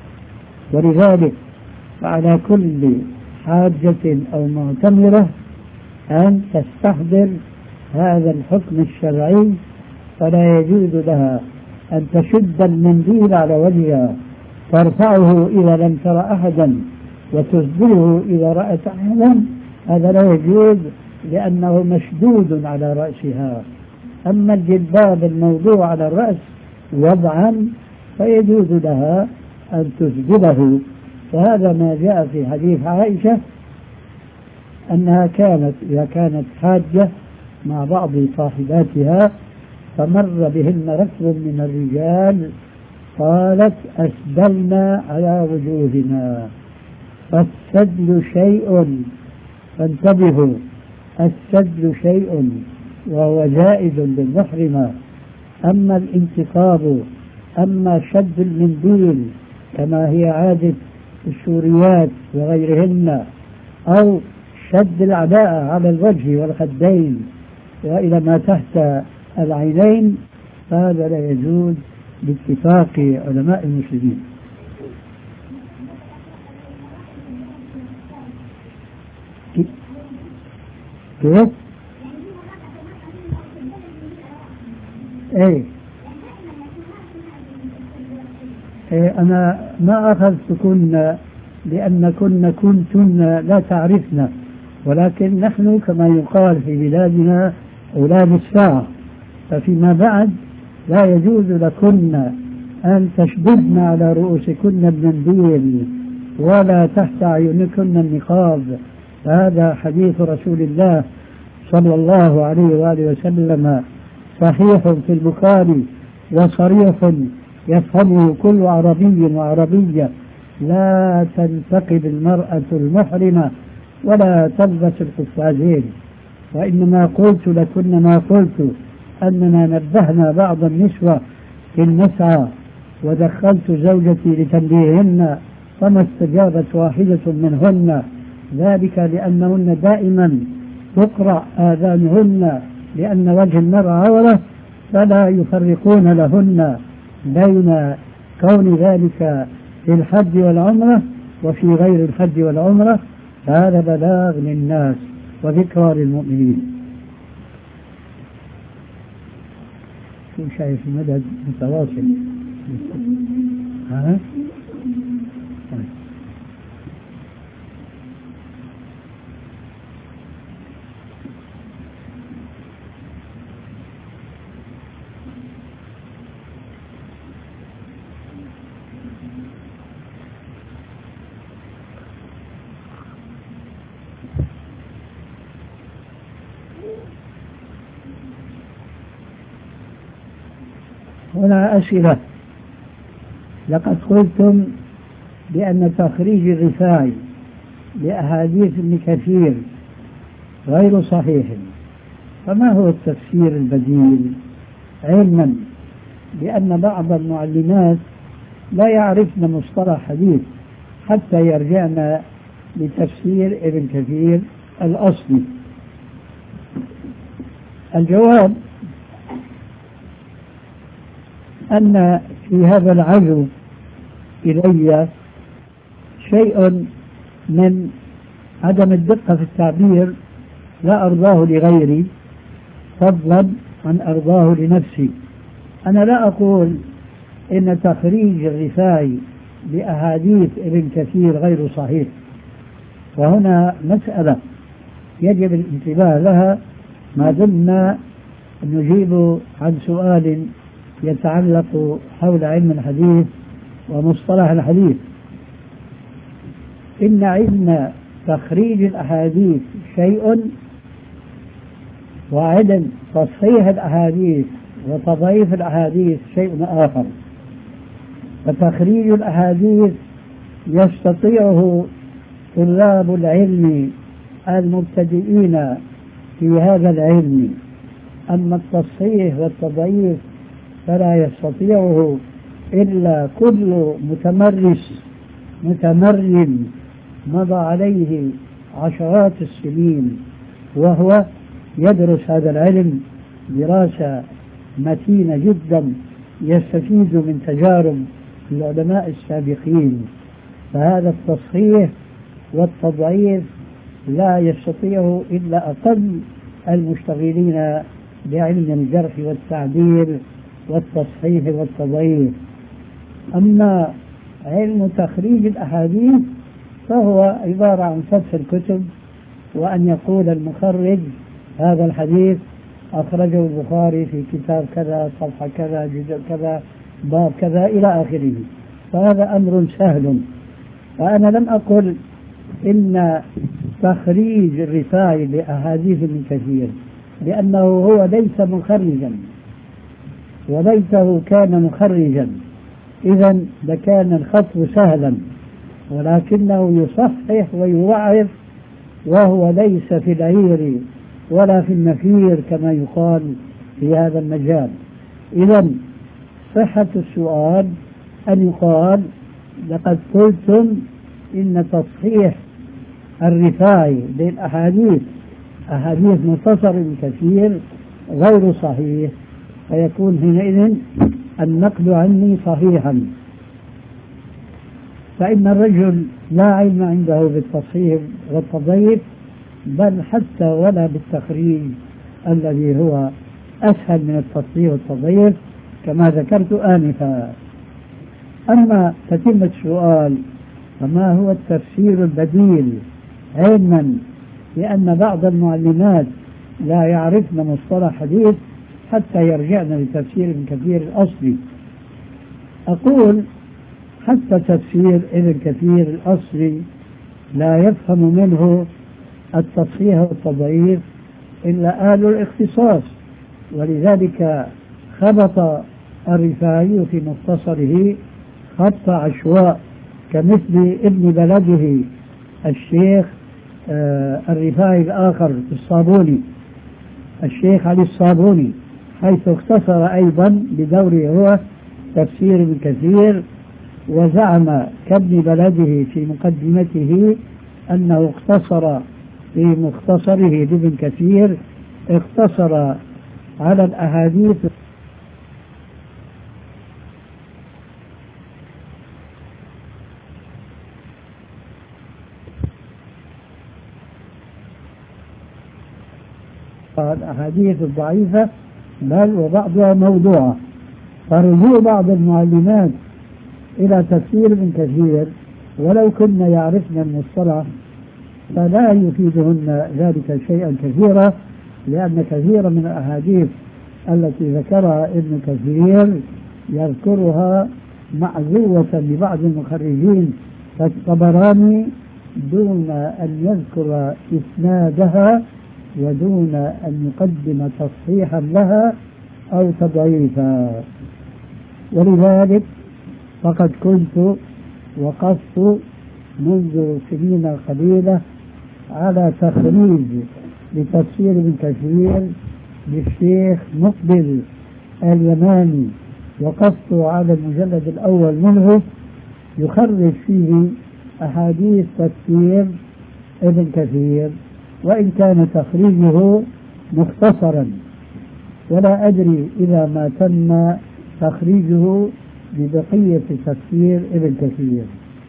ولذلك فعلى كل حاجة أو معتمرة أن تستحضر هذا الحكم الشرعي، فلا يجوز لها أن تشد المنديل على وجهها ترفعه إذا لم تر أحدا وتسدله إذا رأت أحدا، هذا لا يجوز لأنه مشدود على رأسها. أما الجلباب الموضوع على الرأس وضعا فيجوز لها أن تسدله. فهذا ما جاء في حديث عائشة أنها كانت إذا كانت حاجة مع بعض صاحباتها فمر بهن ركب من الرجال قالت أسدلنا على وجوهنا. فالسدل شيء، فانتبهوا، السدل شيء وهو جائز للمحرمة. أما الانتقاب أما شد المنديل كما هي عادة السوريات وغيرهن أو شد العباءة على الوجه والخدين وإلى ما تحت العينين فهذا لا يجوز باتفاق علماء المسلمين. كيف؟ ايه إيه أنا ما أخذتكن لأن كن كنتن لا تعرفن، ولكن نحن كما يقال في بلادنا أولاد الساعة، ففيما بعد لا يجوز لكن أن تشددن على رؤوسكن المنديل ولا تحت أعينكن النقاب. هذا حديث رسول الله صلى الله عليه وآله وسلم صحيح في البخاري وصريح يفهمه كل عربي وعربية. لا تنتقب المرأة المحرمة ولا تلبس القفازين. وإنما قلت لكن ما قلت أننا نبهنا بعض النسوة في المسعى ودخلت زوجتي لتنبيههن فما استجابت واحدة منهن، ذلك لأنهن دائما تقرأ آذانهن لأن وجه المرأة عورة، فلا يفرقون لهن بين كون ذلك في الحج والعمرة وفي غير الحج والعمرة. هذا بلاغ للناس وذكرى للمؤمنين. شايف مدد متواصل. ها؟ هنا أسئلة. لقد قلتم بأن تخريج الرفاعي لأحاديث ابن كثير غير صحيح، فما هو التفسير البديل؟ علما بأن بعض المعلمات لا يعرفن مصطلح حديث حتى يرجعن لتفسير ابن كثير الأصلي. الجواب أن في هذا العزو إلي شيء من عدم الدقة في التعبير لا أرضاه لغيري فضلا عن أرضاه لنفسي. أنا لا أقول إن تخريج الرفاعي لأحاديث ابن كثير غير صحيح، وهنا مسألة يجب الانتباه لها ما دمنا نجيب عن سؤال يتعلق حول علم الحديث ومصطلح الحديث. إن علم تخريج الأحاديث شيء، وعلم تصحيح الأحاديث وتضعيف الأحاديث شيء آخر. فتخريج الأحاديث يستطيعه طلاب العلم المبتدئين في هذا العلم، أما التصحيح والتضعيف فلا يستطيعه إلا كل متمرس متمرن مضى عليه عشرات السنين وهو يدرس هذا العلم دراسة متينة جدا، يستفيد من تجارب العلماء السابقين. فهذا التصحيح والتضعيف لا يستطيعه إلا أقل المشتغلين بعلم الجرح والتعديل والتصحيح والتضعيف. أما علم تخريج الأحاديث فهو عبارة عن فتح الكتب وأن يقول المخرج هذا الحديث أخرجه البخاري في كتاب كذا صفحة كذا جزء كذا باب كذا إلى آخره. فهذا أمر سهل. وأنا لم أقل إن تخريج الرفاعي لأحاديث ابن كثير لأنه هو ليس مخرجا، وليته كان مخرجا إذا لكان الخطو سهلا، ولكنه يصحح ويوعظ وهو ليس في العير ولا في النفير كما يقال في هذا المجال. إذا صحة السؤال أن يقال لقد قلتم إن تصحيح الرفاعي للأحاديث أحاديث مختصر كثير غير صحيح، فيكون حينئذ النقد عني صحيحا. فإن الرجل لا علم عنده بالتصحيح والتضعيف بل حتى ولا بالتخريج الذي هو أسهل من التصحيح والتضعيف كما ذكرت آنفا. أما تتمة السؤال فما هو التفسير البديل، علما لأن بعض المعلمات لا يعرفن مصطلح حديث حتى يرجعن لتفسير ابن كثير الأصلي. أقول حتى تفسير ابن كثير الأصلي لا يفهم منه التصحيح والتضعيف إلا أهل الاختصاص، ولذلك خبط الرفاعي في مختصره خط عشواء كمثل ابن بلده الشيخ آه الرفاعي الآخر الصابوني، الشيخ علي الصابوني، حيث اختصر أيضا بدوره هو تفسير ابن كثير، وزعم كابن بلده في مقدمته أنه اختصر في مختصره لابن كثير، اختصر على الأحاديث الأحاديث الضعيفة بل وبعضها موضوعة. فرجوع بعض المعلمات إلى تفسير ابن كثير ولو كنا يعرفن المصطلح فلا يفيدهن ذلك شيئا كثيرا، لأن كثيرا من الأحاديث التي ذكرها ابن كثير يذكرها معزوة لبعض المخرجين كالطبراني دون أن يذكر إسنادها ودون أن يقدم تصحيحا لها أو تضعيفا. ولذلك فقد كنت وقفت منذ سنين قليلة على تخريج لتفسير ابن كثير للشيخ مقبل اليماني، وقفت على المجلد الأول منه يخرج فيه أحاديث تفسير ابن كثير، وإن كان تخريجه مختصرا، ولا أدري إذا ما تم تخريجه ببقية تفسير ابن كثير.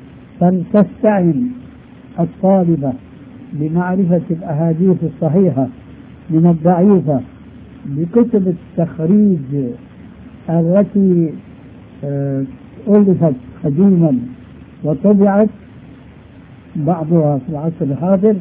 فلتستعن الطالبة بمعرفة الأحاديث الصحيحة من الضعيفة بكتب التخريج التي ألفت قديما وطبعت بعضها في العصر الحاضر،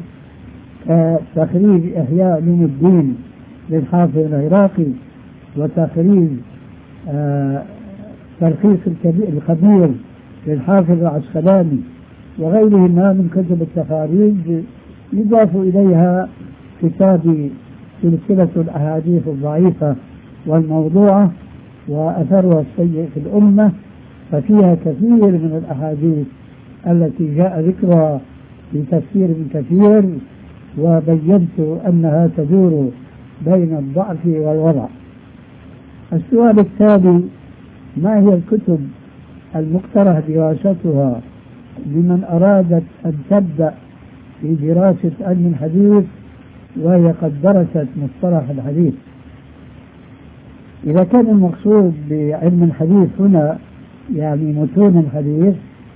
كتخريج إحياء علوم الدين للحافظ العراقي، وتخريج آه تلخيص الخبير للحافظ العسقلاني، وغيرهما من كتب التخاريج. يضاف إليها كتاب سلسلة الأحاديث الضعيفة والموضوعة وأثرها السيء في الأمة، ففيها كثير من الأحاديث التي جاء ذكرها في تفسير ابن كثير، وبينت أنها تدور بين الضعف والوضع. السؤال التالي: ما هي الكتب المقترح دراستها لمن أرادت أن تبدأ في دراسة علم الحديث وهي قد درست مصطلح الحديث؟ إذا كان المقصود بعلم الحديث هنا يعني متون الحديث،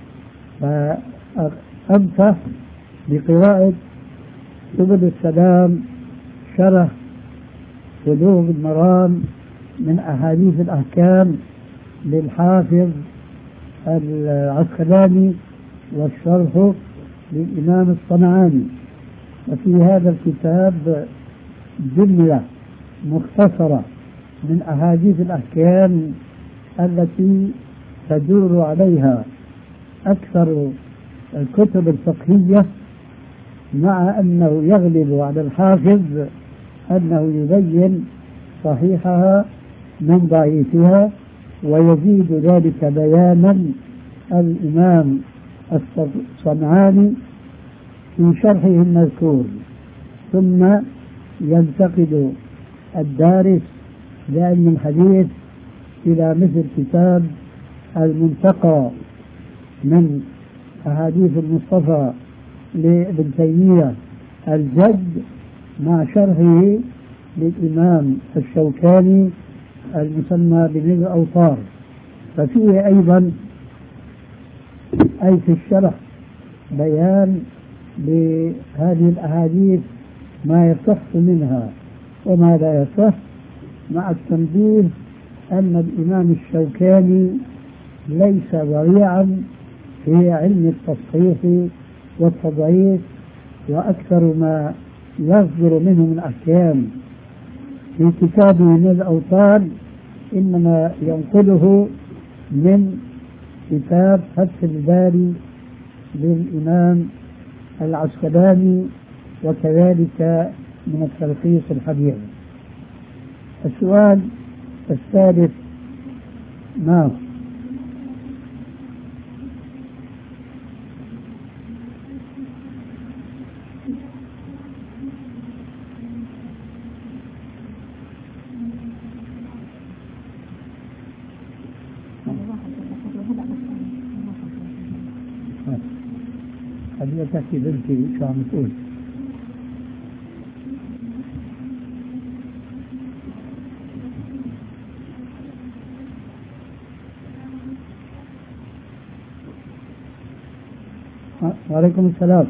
فأنصح بقراءة سبل السلام شرح بلوغ المرام من أحاديث الأحكام للحافظ العسقلاني، والشرح للإمام الصنعاني. وفي هذا الكتاب جملة مختصرة من أحاديث الأحكام التي تدور عليها أكثر الكتب الفقهية، مع أنه يغلب على الحافظ أنه يبين صحيحها من ضعيفها، ويزيد ذلك بيانا الإمام الصنعاني في شرحه المذكور. ثم ينتقل الدارس لعلم الحديث إلى مثل كتاب المنتقى من أحاديث المصطفى لابن تيمية الجد، مع شرحه للإمام الشوكاني المسمى بنيل الأوطار. ففيه أيضا أي في الشرح بيان لهذه الأحاديث ما يصح منها وما لا يصح، مع التنبيه أن الإمام الشوكاني ليس ضريعا في علم التصحيح والتضعيف، وأكثر ما يصدر منه من أحكام في كتابه من الأوطار إنما ينقله من كتاب فتح الباري للإمام العسقلاني، وكذلك من التلخيص الحديث. السؤال الثالث ما هذه تحكي بنتي شو عم تقول. وعليكم السلام.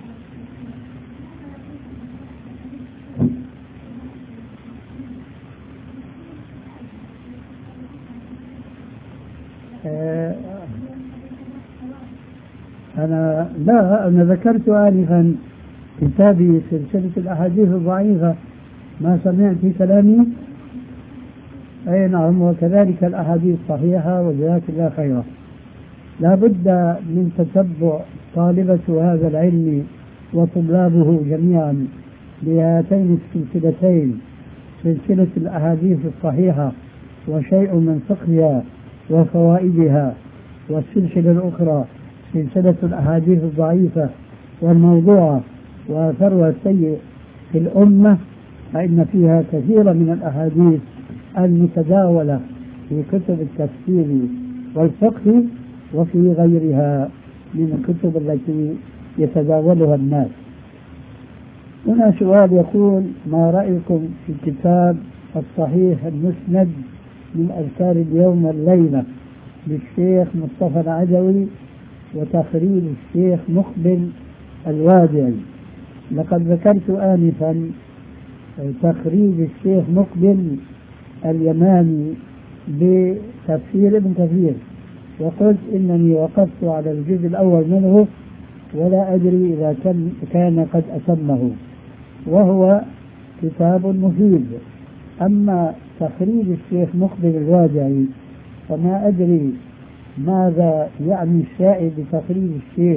أنا لا أنا ذكرت آنفا كتابي سلسلة الأحاديث الضعيفة، ما سمعت كلامي؟ أي نعم، وكذلك الأحاديث الصحيحة، وجزاك الله خيرا. لا بد من تتبع طالبة هذا العلم وطلابه جميعا لهاتين السلسلتين، سلسلة الأحاديث الصحيحة وشيء من فقهها وفوائدها، والسلسلة الأخرى سلسلة الأحاديث الضعيفة والموضوعة وأثرها السيء في الأمة، فإن فيها كثيرا من الأحاديث المتداولة في كتب التفسير والفقه وفي غيرها من الكتب التي يتداولها الناس. هنا سؤال يقول: ما رأيكم في كتاب الصحيح المسند من أذكار اليوم والليلة للشيخ مصطفى العدوي وتخريج الشيخ مقبل الوادعي؟ لقد ذكرت آنفا تخريج الشيخ مقبل اليماني بتفسير ابن كثير، وقلت إنني وقفت على الجزء الأول منه ولا أدري إذا كان, كان قد أتمه، وهو كتاب مفيد. أما تخريج الشيخ مقبل الوادعي فما أدري ماذا يعني السائل بتخريج الشيخ.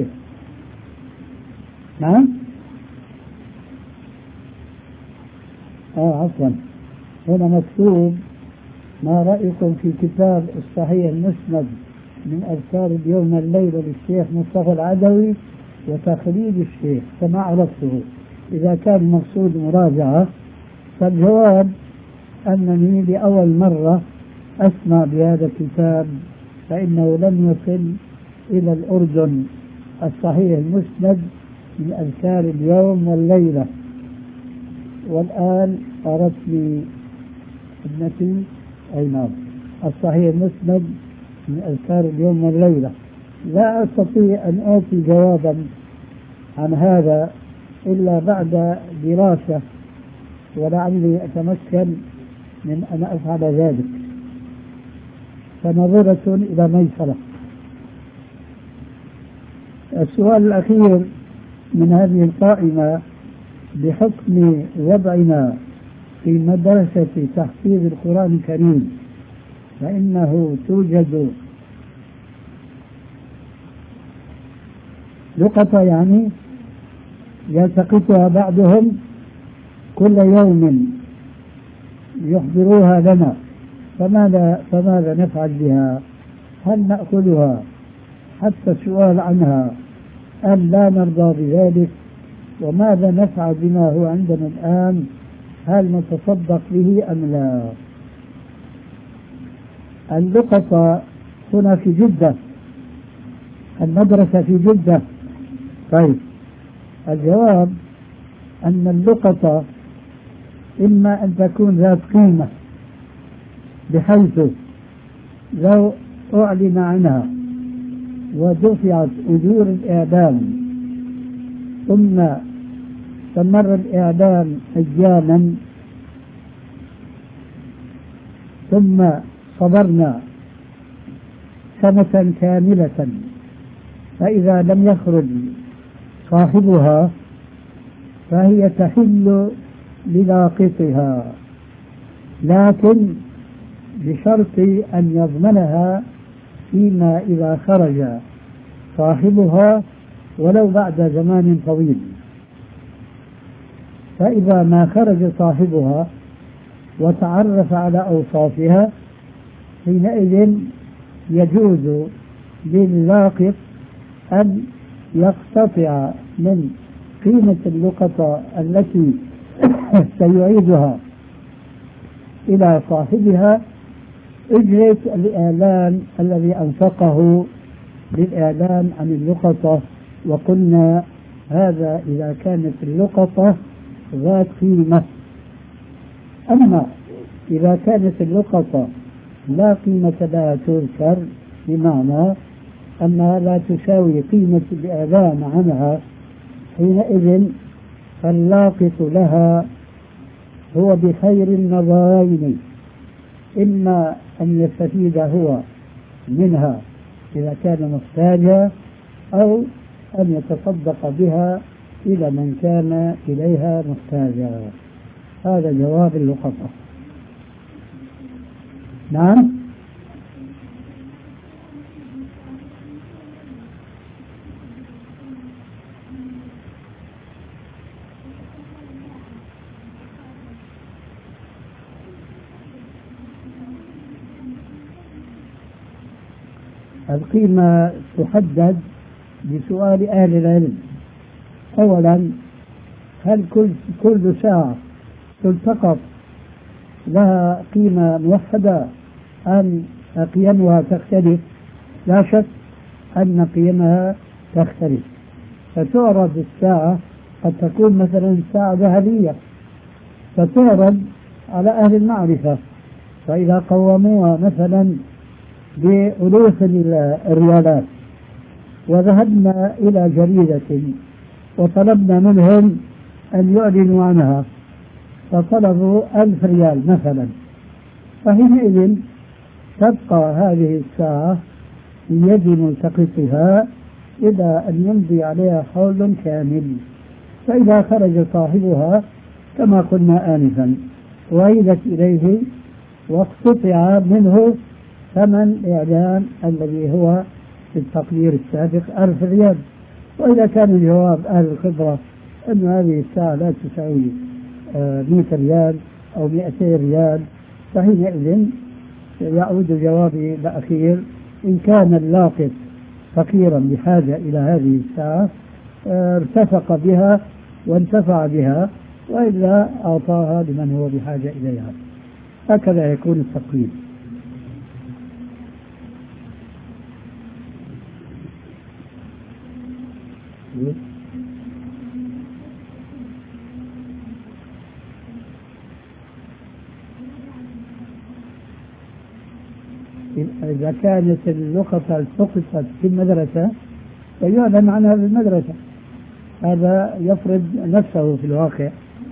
نعم؟ آه عفوا، هنا مكتوب: ما رأيكم في كتاب الصحيح المسند من أذكار اليوم والليلة للشيخ مصطفى العدوي وتخريج الشيخ، فما عرفته. إذا كان المقصود مراجعة فالجواب أنني لأول مرة أسمع بهذا الكتاب، فإنه لم يصل إلى الأردن الصحيح المسند من أذكار اليوم والليلة. والآن أردت لي ابنتي أي نعم الصحيح المسند من أذكار اليوم والليلة. لا أستطيع أن أعطي جوابا عن هذا إلا بعد دراسة، ولعلي أتمكن من أن أفعل ذلك، فنظرة إلى ميسرة. السؤال الأخير من هذه القائمة: بحكم وضعنا في مدرسة تحفيظ القرآن الكريم، فإنه توجد لقطة يعني يلتقطها بعضهم كل يوم يحضروها لنا، فماذا, فماذا نفعل بها؟ هل نأخذها حتى السؤال عنها أم لا نرضى بذلك؟ وماذا نفعل بما هو عندنا الآن؟ هل نتصدق به أم لا؟ اللقطة هنا في جدة، المدرسة في جدة. طيب، الجواب أن اللقطة إما أن تكون ذات قيمة بحيث لو أعلن عنها ودفعت أجور الإعلام ثم استمر الإعلام أياما ثم صبرنا سنة كاملة، فإذا لم يخرج صاحبها فهي تحل للاقطها، لكن بشرط أن يضمنها فيما إذا خرج صاحبها ولو بعد زمان طويل. فإذا ما خرج صاحبها وتعرف على أوصافها حينئذ يجوز للاقط أن يقتطع من قيمة اللقطة التي سيعيدها إلى صاحبها أجرة الإعلان الذي أنفقه للإعلان عن اللقطة. وقلنا هذا إذا كانت اللقطة ذات قيمة. أما إذا كانت اللقطة لا قيمة لها تذكر، بمعنى أنها لا تساوي قيمة الإعلان عنها، حينئذ فاللاقط لها هو بخير النظرين: إما أن يستفيد هو منها إذا كان محتاجا، أو أن يتصدق بها إلى من كان إليها محتاجا. هذا جواب اللقطة. نعم. القيمة تحدد بسؤال أهل العلم. أولا، هل كل كل ساعة تلتقط لها قيمة موحدة أم قيمها تختلف؟ لا شك أن قيمها تختلف، فتعرض الساعة قد تكون مثلا ساعة ذهبية، فتعرض على أهل المعرفة، فإذا قوموها مثلا بألوف الريالات وذهبنا إلى جريدة وطلبنا منهم أن يعلنوا عنها فطلبوا ألف ريال مثلا، فحينئذ تبقى هذه الساعة في يد ملتقطها إلى أن يمضي عليها حول كامل. فإذا خرج صاحبها كما قلنا آنفا وعيدت إليه واقتطع منه ثمن الإعلان الذي هو في التقدير السابق ألف ريال. وإذا كان جواب أهل الخبرة أن هذه الساعة لا تساوي مئة ريال أو مئتي ريال، فحينئذ يعود جوابي الأخير: إن كان اللاقط فقيرا بحاجة إلى هذه الساعة ارتفق بها وانتفع بها، وإلا أعطاها لمن هو بحاجة إليها. هكذا يكون التقييم. إذا كانت اللقطة التقطت في المدرسة فيعلن عنها في المدرسة، هذا يفرض نفسه في الواقع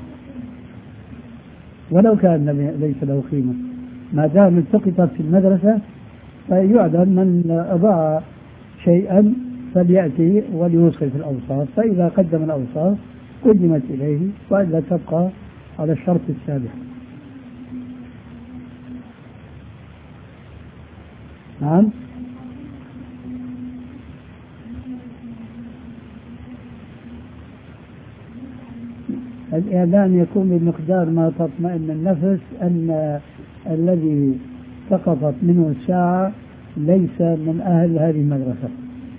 ولو كان ليس له قيمة. ما دام التقطت في المدرسة فيعلن من أضاع شيئا فليأتي وليوصل في الأوصاف، فإذا قدم الأوصاف قدمت إليه، وإلا تبقى على الشرط السابق. نعم. الإعلان يكون بمقدار ما تطمئن النفس أن الذي سقطت منه الساعة ليس من أهل هذه المدرسة.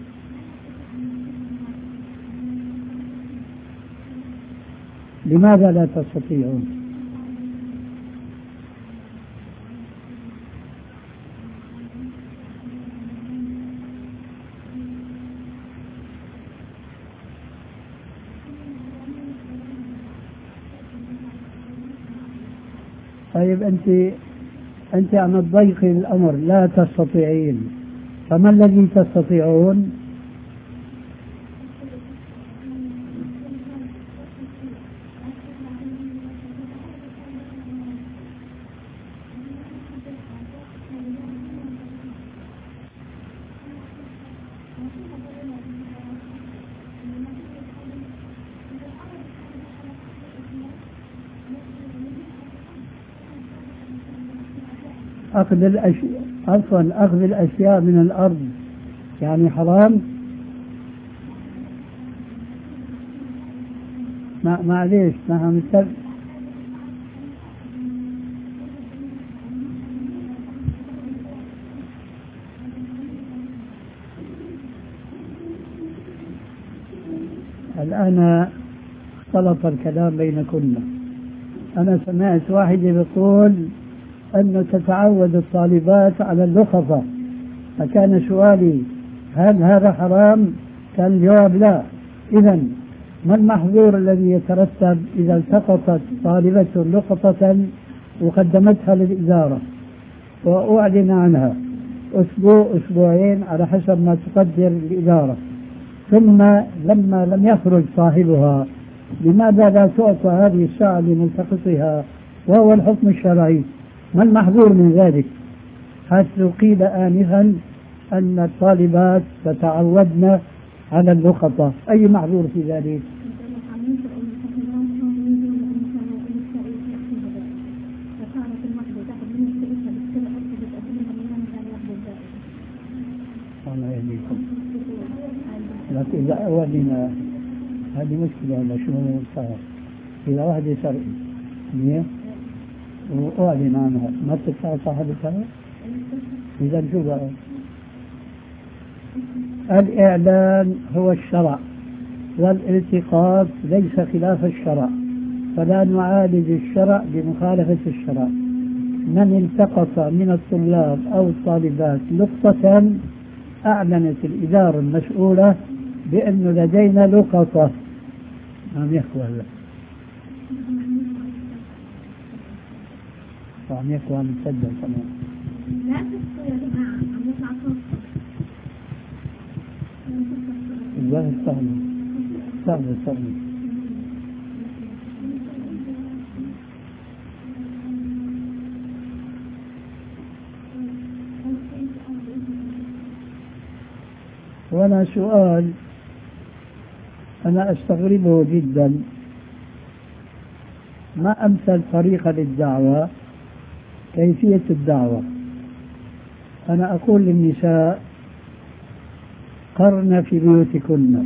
لماذا لا تستطيعون؟ طيب أنت أنت عم تضيقي الأمر، لا تستطيعين، فما الذي تستطيعون؟ أخذ الأشياء عفوا أخذ الأشياء من الأرض يعني حرام؟ ما معليش ما هم السبب. الآن اختلط الكلام بينكن. أنا سمعت واحد يقول أنه تتعود الطالبات على اللخفة، فكان سؤالي هل هذا حرام؟ كان الجواب لا. إذن ما المحظور الذي يترتب إذا التقطت طالبة لقطة وقدمتها للإدارة وأعلن عنها أسبوع أسبوعين على حسب ما تقدر الإدارة، ثم لما لم يخرج صاحبها، لماذا لا تعطى هذه الساعة لملتقطها وهو الحكم الشرعي؟ ما المحظور من ذلك؟ حيث قيل آنفا أن الطالبات تتعودن على اللقطة، أي محظور في ذلك؟ الله يهديكم. لكن إذا أولنا هذه مشكلة ولا شو صار؟ إذا واحد يسرق مية وأعلن عنها ما تدفع صاحبتها؟ إذا شو بقى؟ الإعلان هو الشرع والالتقاط ليس خلاف الشرع، فلا نعالج الشرع بمخالفة الشرع. من التقط من الطلاب أو الطالبات لقطة أعلنت الإدارة المسؤولة بأنه لدينا لقطة. عم يحكوا هلا عم يحكوا عم يصدق كمان. لا يا جماعة عم يطلع صوت. الظاهر سهل سهل سهل. وأنا سؤال أنا أستغربه جدا، ما أمثل طريقة للدعوة؟ كيفية الدعوة. أنا أقول للنساء قرن في بيوتكن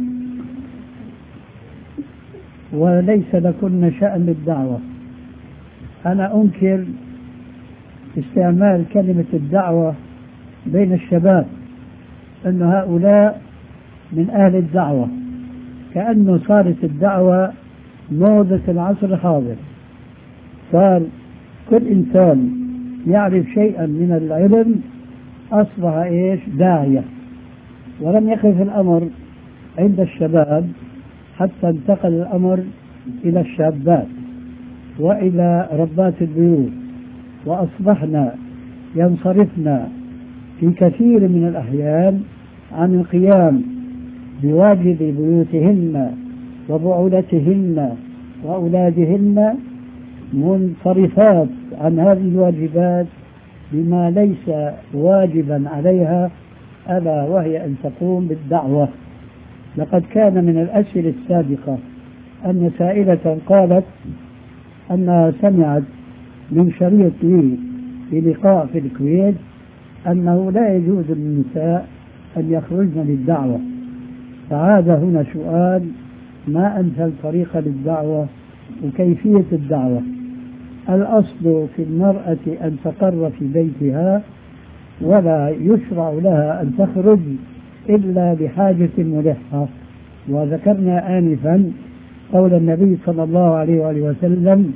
وليس لكن شأن للدعوة. أنا أنكر استعمال كلمة الدعوة بين الشباب، أن هؤلاء من أهل الدعوة، كأنه صارت الدعوة موضة العصر الحاضر. صار كل إنسان يعرف شيئا من العلم أصبح إيش؟ داعية. ولم يقف الأمر عند الشباب حتى انتقل الأمر إلى الشابات وإلى ربات البيوت، وأصبحنا ينصرفنا في كثير من الأحيان عن القيام بواجب بيوتهن وبعولتهن وأولادهن، منصرفات عن هذه الواجبات بما ليس واجبا عليها، ألا وهي أن تقوم بالدعوة. لقد كان من الأسئلة السابقة أن سائلة قالت أنها سمعت من شريط لي في لقاء في الكويت أنه لا يجوز للنساء أن يخرجن للدعوة. فعاد هنا سؤال: ما أمثل طريقة للدعوة وكيفية الدعوة؟ الأصل في المرأة أن تقر في بيتها ولا يشرع لها أن تخرج إلا بحاجة ملحة. وذكرنا آنفا قول النبي صلى الله عليه وآله وسلم: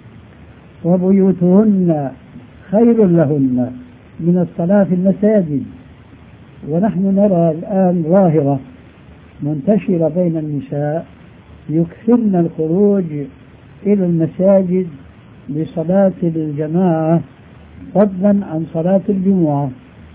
وبيوتهن خير لهن من الصلاة في المساجد. ونحن نرى الآن ظاهرة منتشرة بين النساء يكثرن الخروج إلى المساجد لصلاة الجماعة فضلا عن صلاة الجمعة.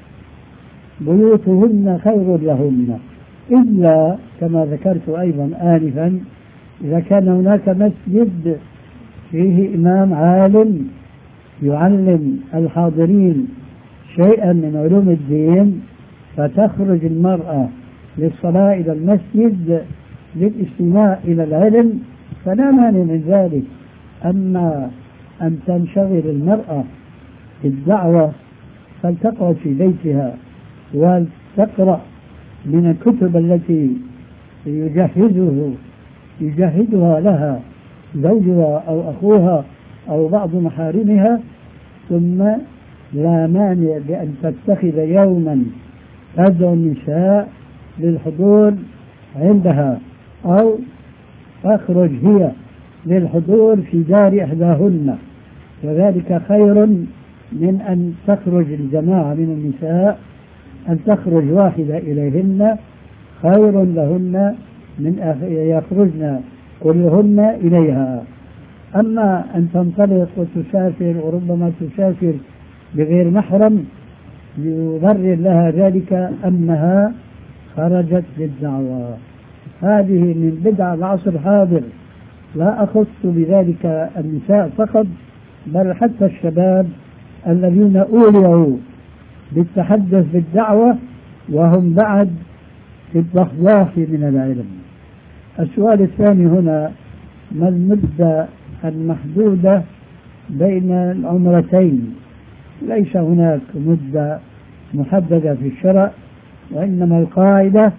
بيوتهن خير لهن، إلا كما ذكرت أيضا آنفا إذا كان هناك مسجد فيه إمام عالم يعلم الحاضرين شيئا من علوم الدين، فتخرج المرأة للصلاة إلى المسجد للاستماع إلى العلم، فلا مانع من ذلك. أما أن تنشغل المرأة بالدعوة فلتقعد في بيتها وتقرأ من الكتب التي يجهزه يجهزها لها زوجها أو أخوها أو بعض محارمها، ثم لا مانع بأن تتخذ يوما تدعو النساء للحضور عندها، أو تخرج هي للحضور في دار إحداهن، وذلك خير من أن تخرج الجماعة من النساء. أن تخرج واحدة إليهن خير لهن من أن يخرجن كلهن إليها. أما أن تنطلق وتسافر، وربما تسافر بغير محرم، يبرر لها ذلك أنها خرجت بالدعوة. هذه من بدع العصر الحاضر، لا أخص بذلك النساء فقط، بل حتى الشباب الذين أولوا بالتحدث بالدعوة وهم بعد في الضحضاح من العلم. السؤال الثاني هنا: ما المدة المحدودة بين العمرتين؟ ليس هناك مدة محددة في الشرع، وإنما القاعدة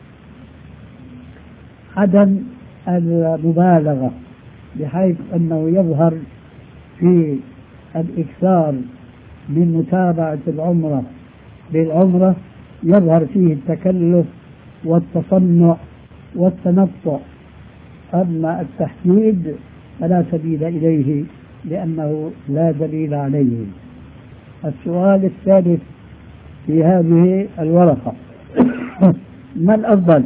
عدم المبالغة، بحيث أنه يظهر في الإكثار من متابعة العمرة بالعمرة، يظهر فيه التكلف والتصنع والتنطع. أما التحديد فلا سبيل إليه لأنه لا دليل عليه. السؤال الثالث في هذه الورقة: ما الأفضل،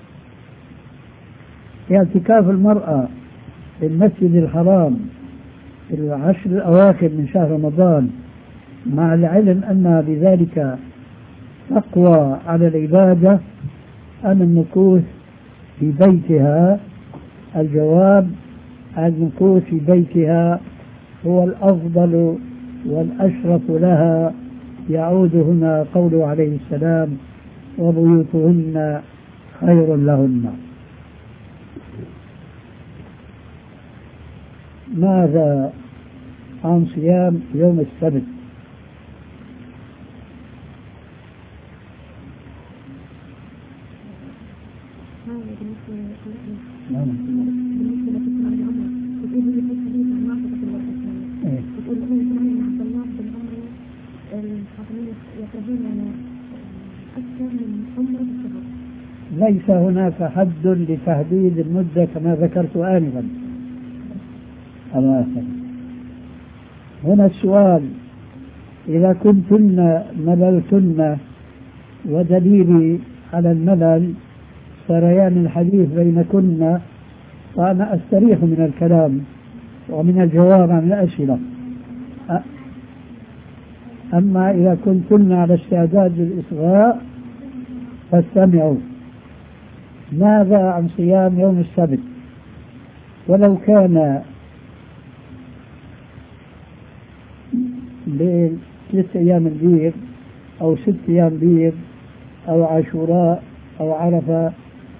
اعتكاف المرأة في المسجد الحرام في العشر الأواخر من شهر رمضان، مع العلم أنها بذلك تقوى على العبادة، أم المكوث في بيتها؟ الجواب: المكوث في بيتها هو الأفضل والأشرف لها. يعود هنا قوله عليه السلام: وبيوتهن خير لهن. ماذا عن صيام يوم السبت؟ ليس هناك حد لتحديد المدة كما ذكرت آنفا. هنا السؤال: إذا كنتن مللتن، ودليلي على الملل سريان الحديث بينكن، فأنا أستريح من الكلام ومن الجواب عن الأسئلة. أما إذا كنتن على استعداد للإصغاء فاستمعوا. ماذا عن صيام يوم السبت؟ ولو كان بثلاث أيام البيض أو ست أيام بيض أو عاشوراء أو عرفة.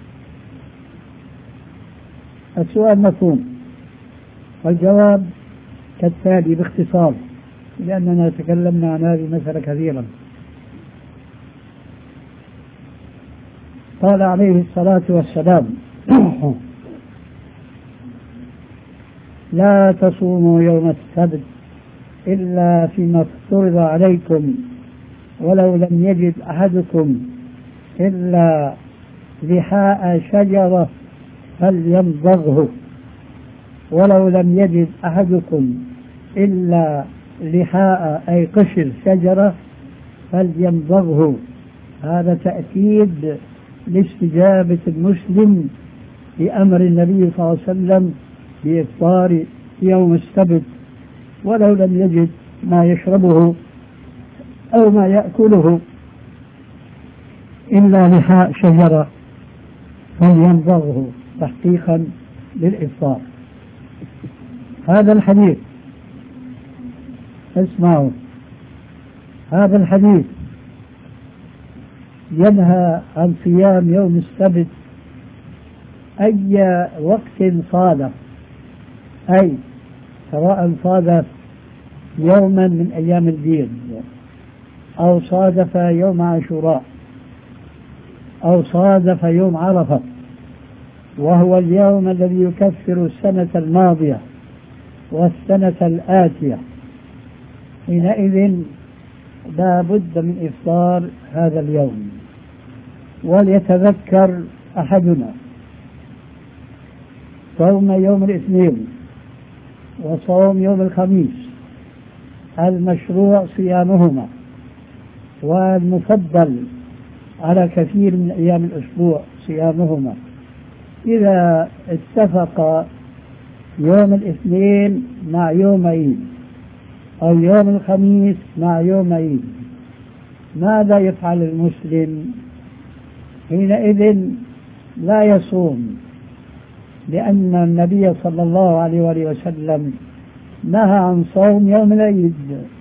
السؤال مفهوم، والجواب كالتالي باختصار، لأننا تكلمنا عن هذه المسألة كثيرا. قال عليه الصلاة والسلام: لا تصوموا يوم السبت إلا فيما افترض عليكم، ولو لم يجد أحدكم إلا لحاء شجرة فليمضغه، ولو لم يجد أحدكم إلا لحاء أي قشر شجرة فليمضغه. هذا تأكيد لاستجابة المسلم لأمر النبي صلى الله عليه وسلم بإفطار يوم السبت، ولو لم يجد ما يشربه أو ما يأكله إلا لحاء شجرة فليمضغه تحقيقا للإفطار. هذا الحديث، اسمعوا، هذا الحديث ينهى عن صيام يوم السبت أي وقت صادف، أي سواء صادف يوما من أيام البيض أو صادف يوم عاشوراء أو صادف يوم عرفة، وهو اليوم الذي يكفر السنة الماضية والسنة الآتية، حينئذ لا بد من إفطار هذا اليوم. وليتذكر أحدنا صوم يوم الاثنين وصوم يوم الخميس المشروع صيامهما، والمفضل على كثير من أيام الأسبوع صيامهما. إذا اتفق يوم الاثنين مع يوم عيد أو يوم الخميس مع يوم عيد، ماذا يفعل المسلم؟ حينئذ لا يصوم، لأن النبي صلى الله عليه وآله وسلم نهى عن صوم يوم العيد.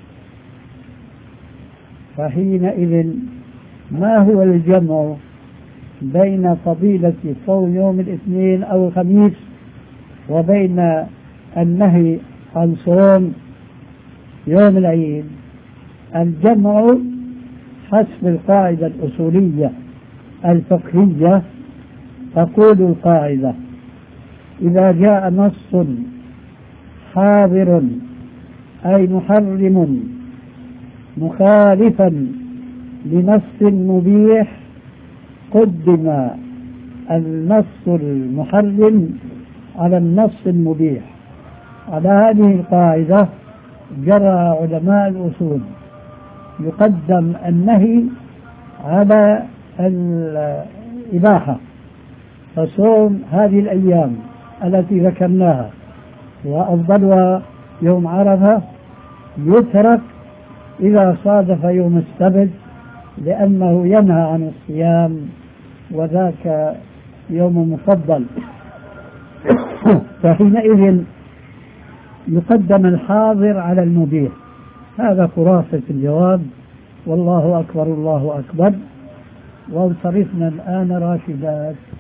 فحينئذ ما هو الجمع بين فضيلة صوم يوم الاثنين أو الخميس وبين النهي عن صوم يوم العيد؟ الجمع حسب القاعدة الأصولية الفقهية تقول القاعدة: إذا جاء نص حاضر أي محرم مخالفا لنص مبيح قدم النص المحرم على النص المبيح. على هذه القاعدة جرى علماء الأصول، يقدم النهي على الإباحة. فصوم هذه الأيام التي ذكرناها وأفضلها يوم عرفة يترك إذا صادف يوم السبت، لأنه ينهى عن الصيام وذاك يوم مفضل. فحينئذ يقدم الحاضر على المبيح. هذا خلاصة الجواب، والله أكبر الله أكبر. وانصرفنا الآن راشدات.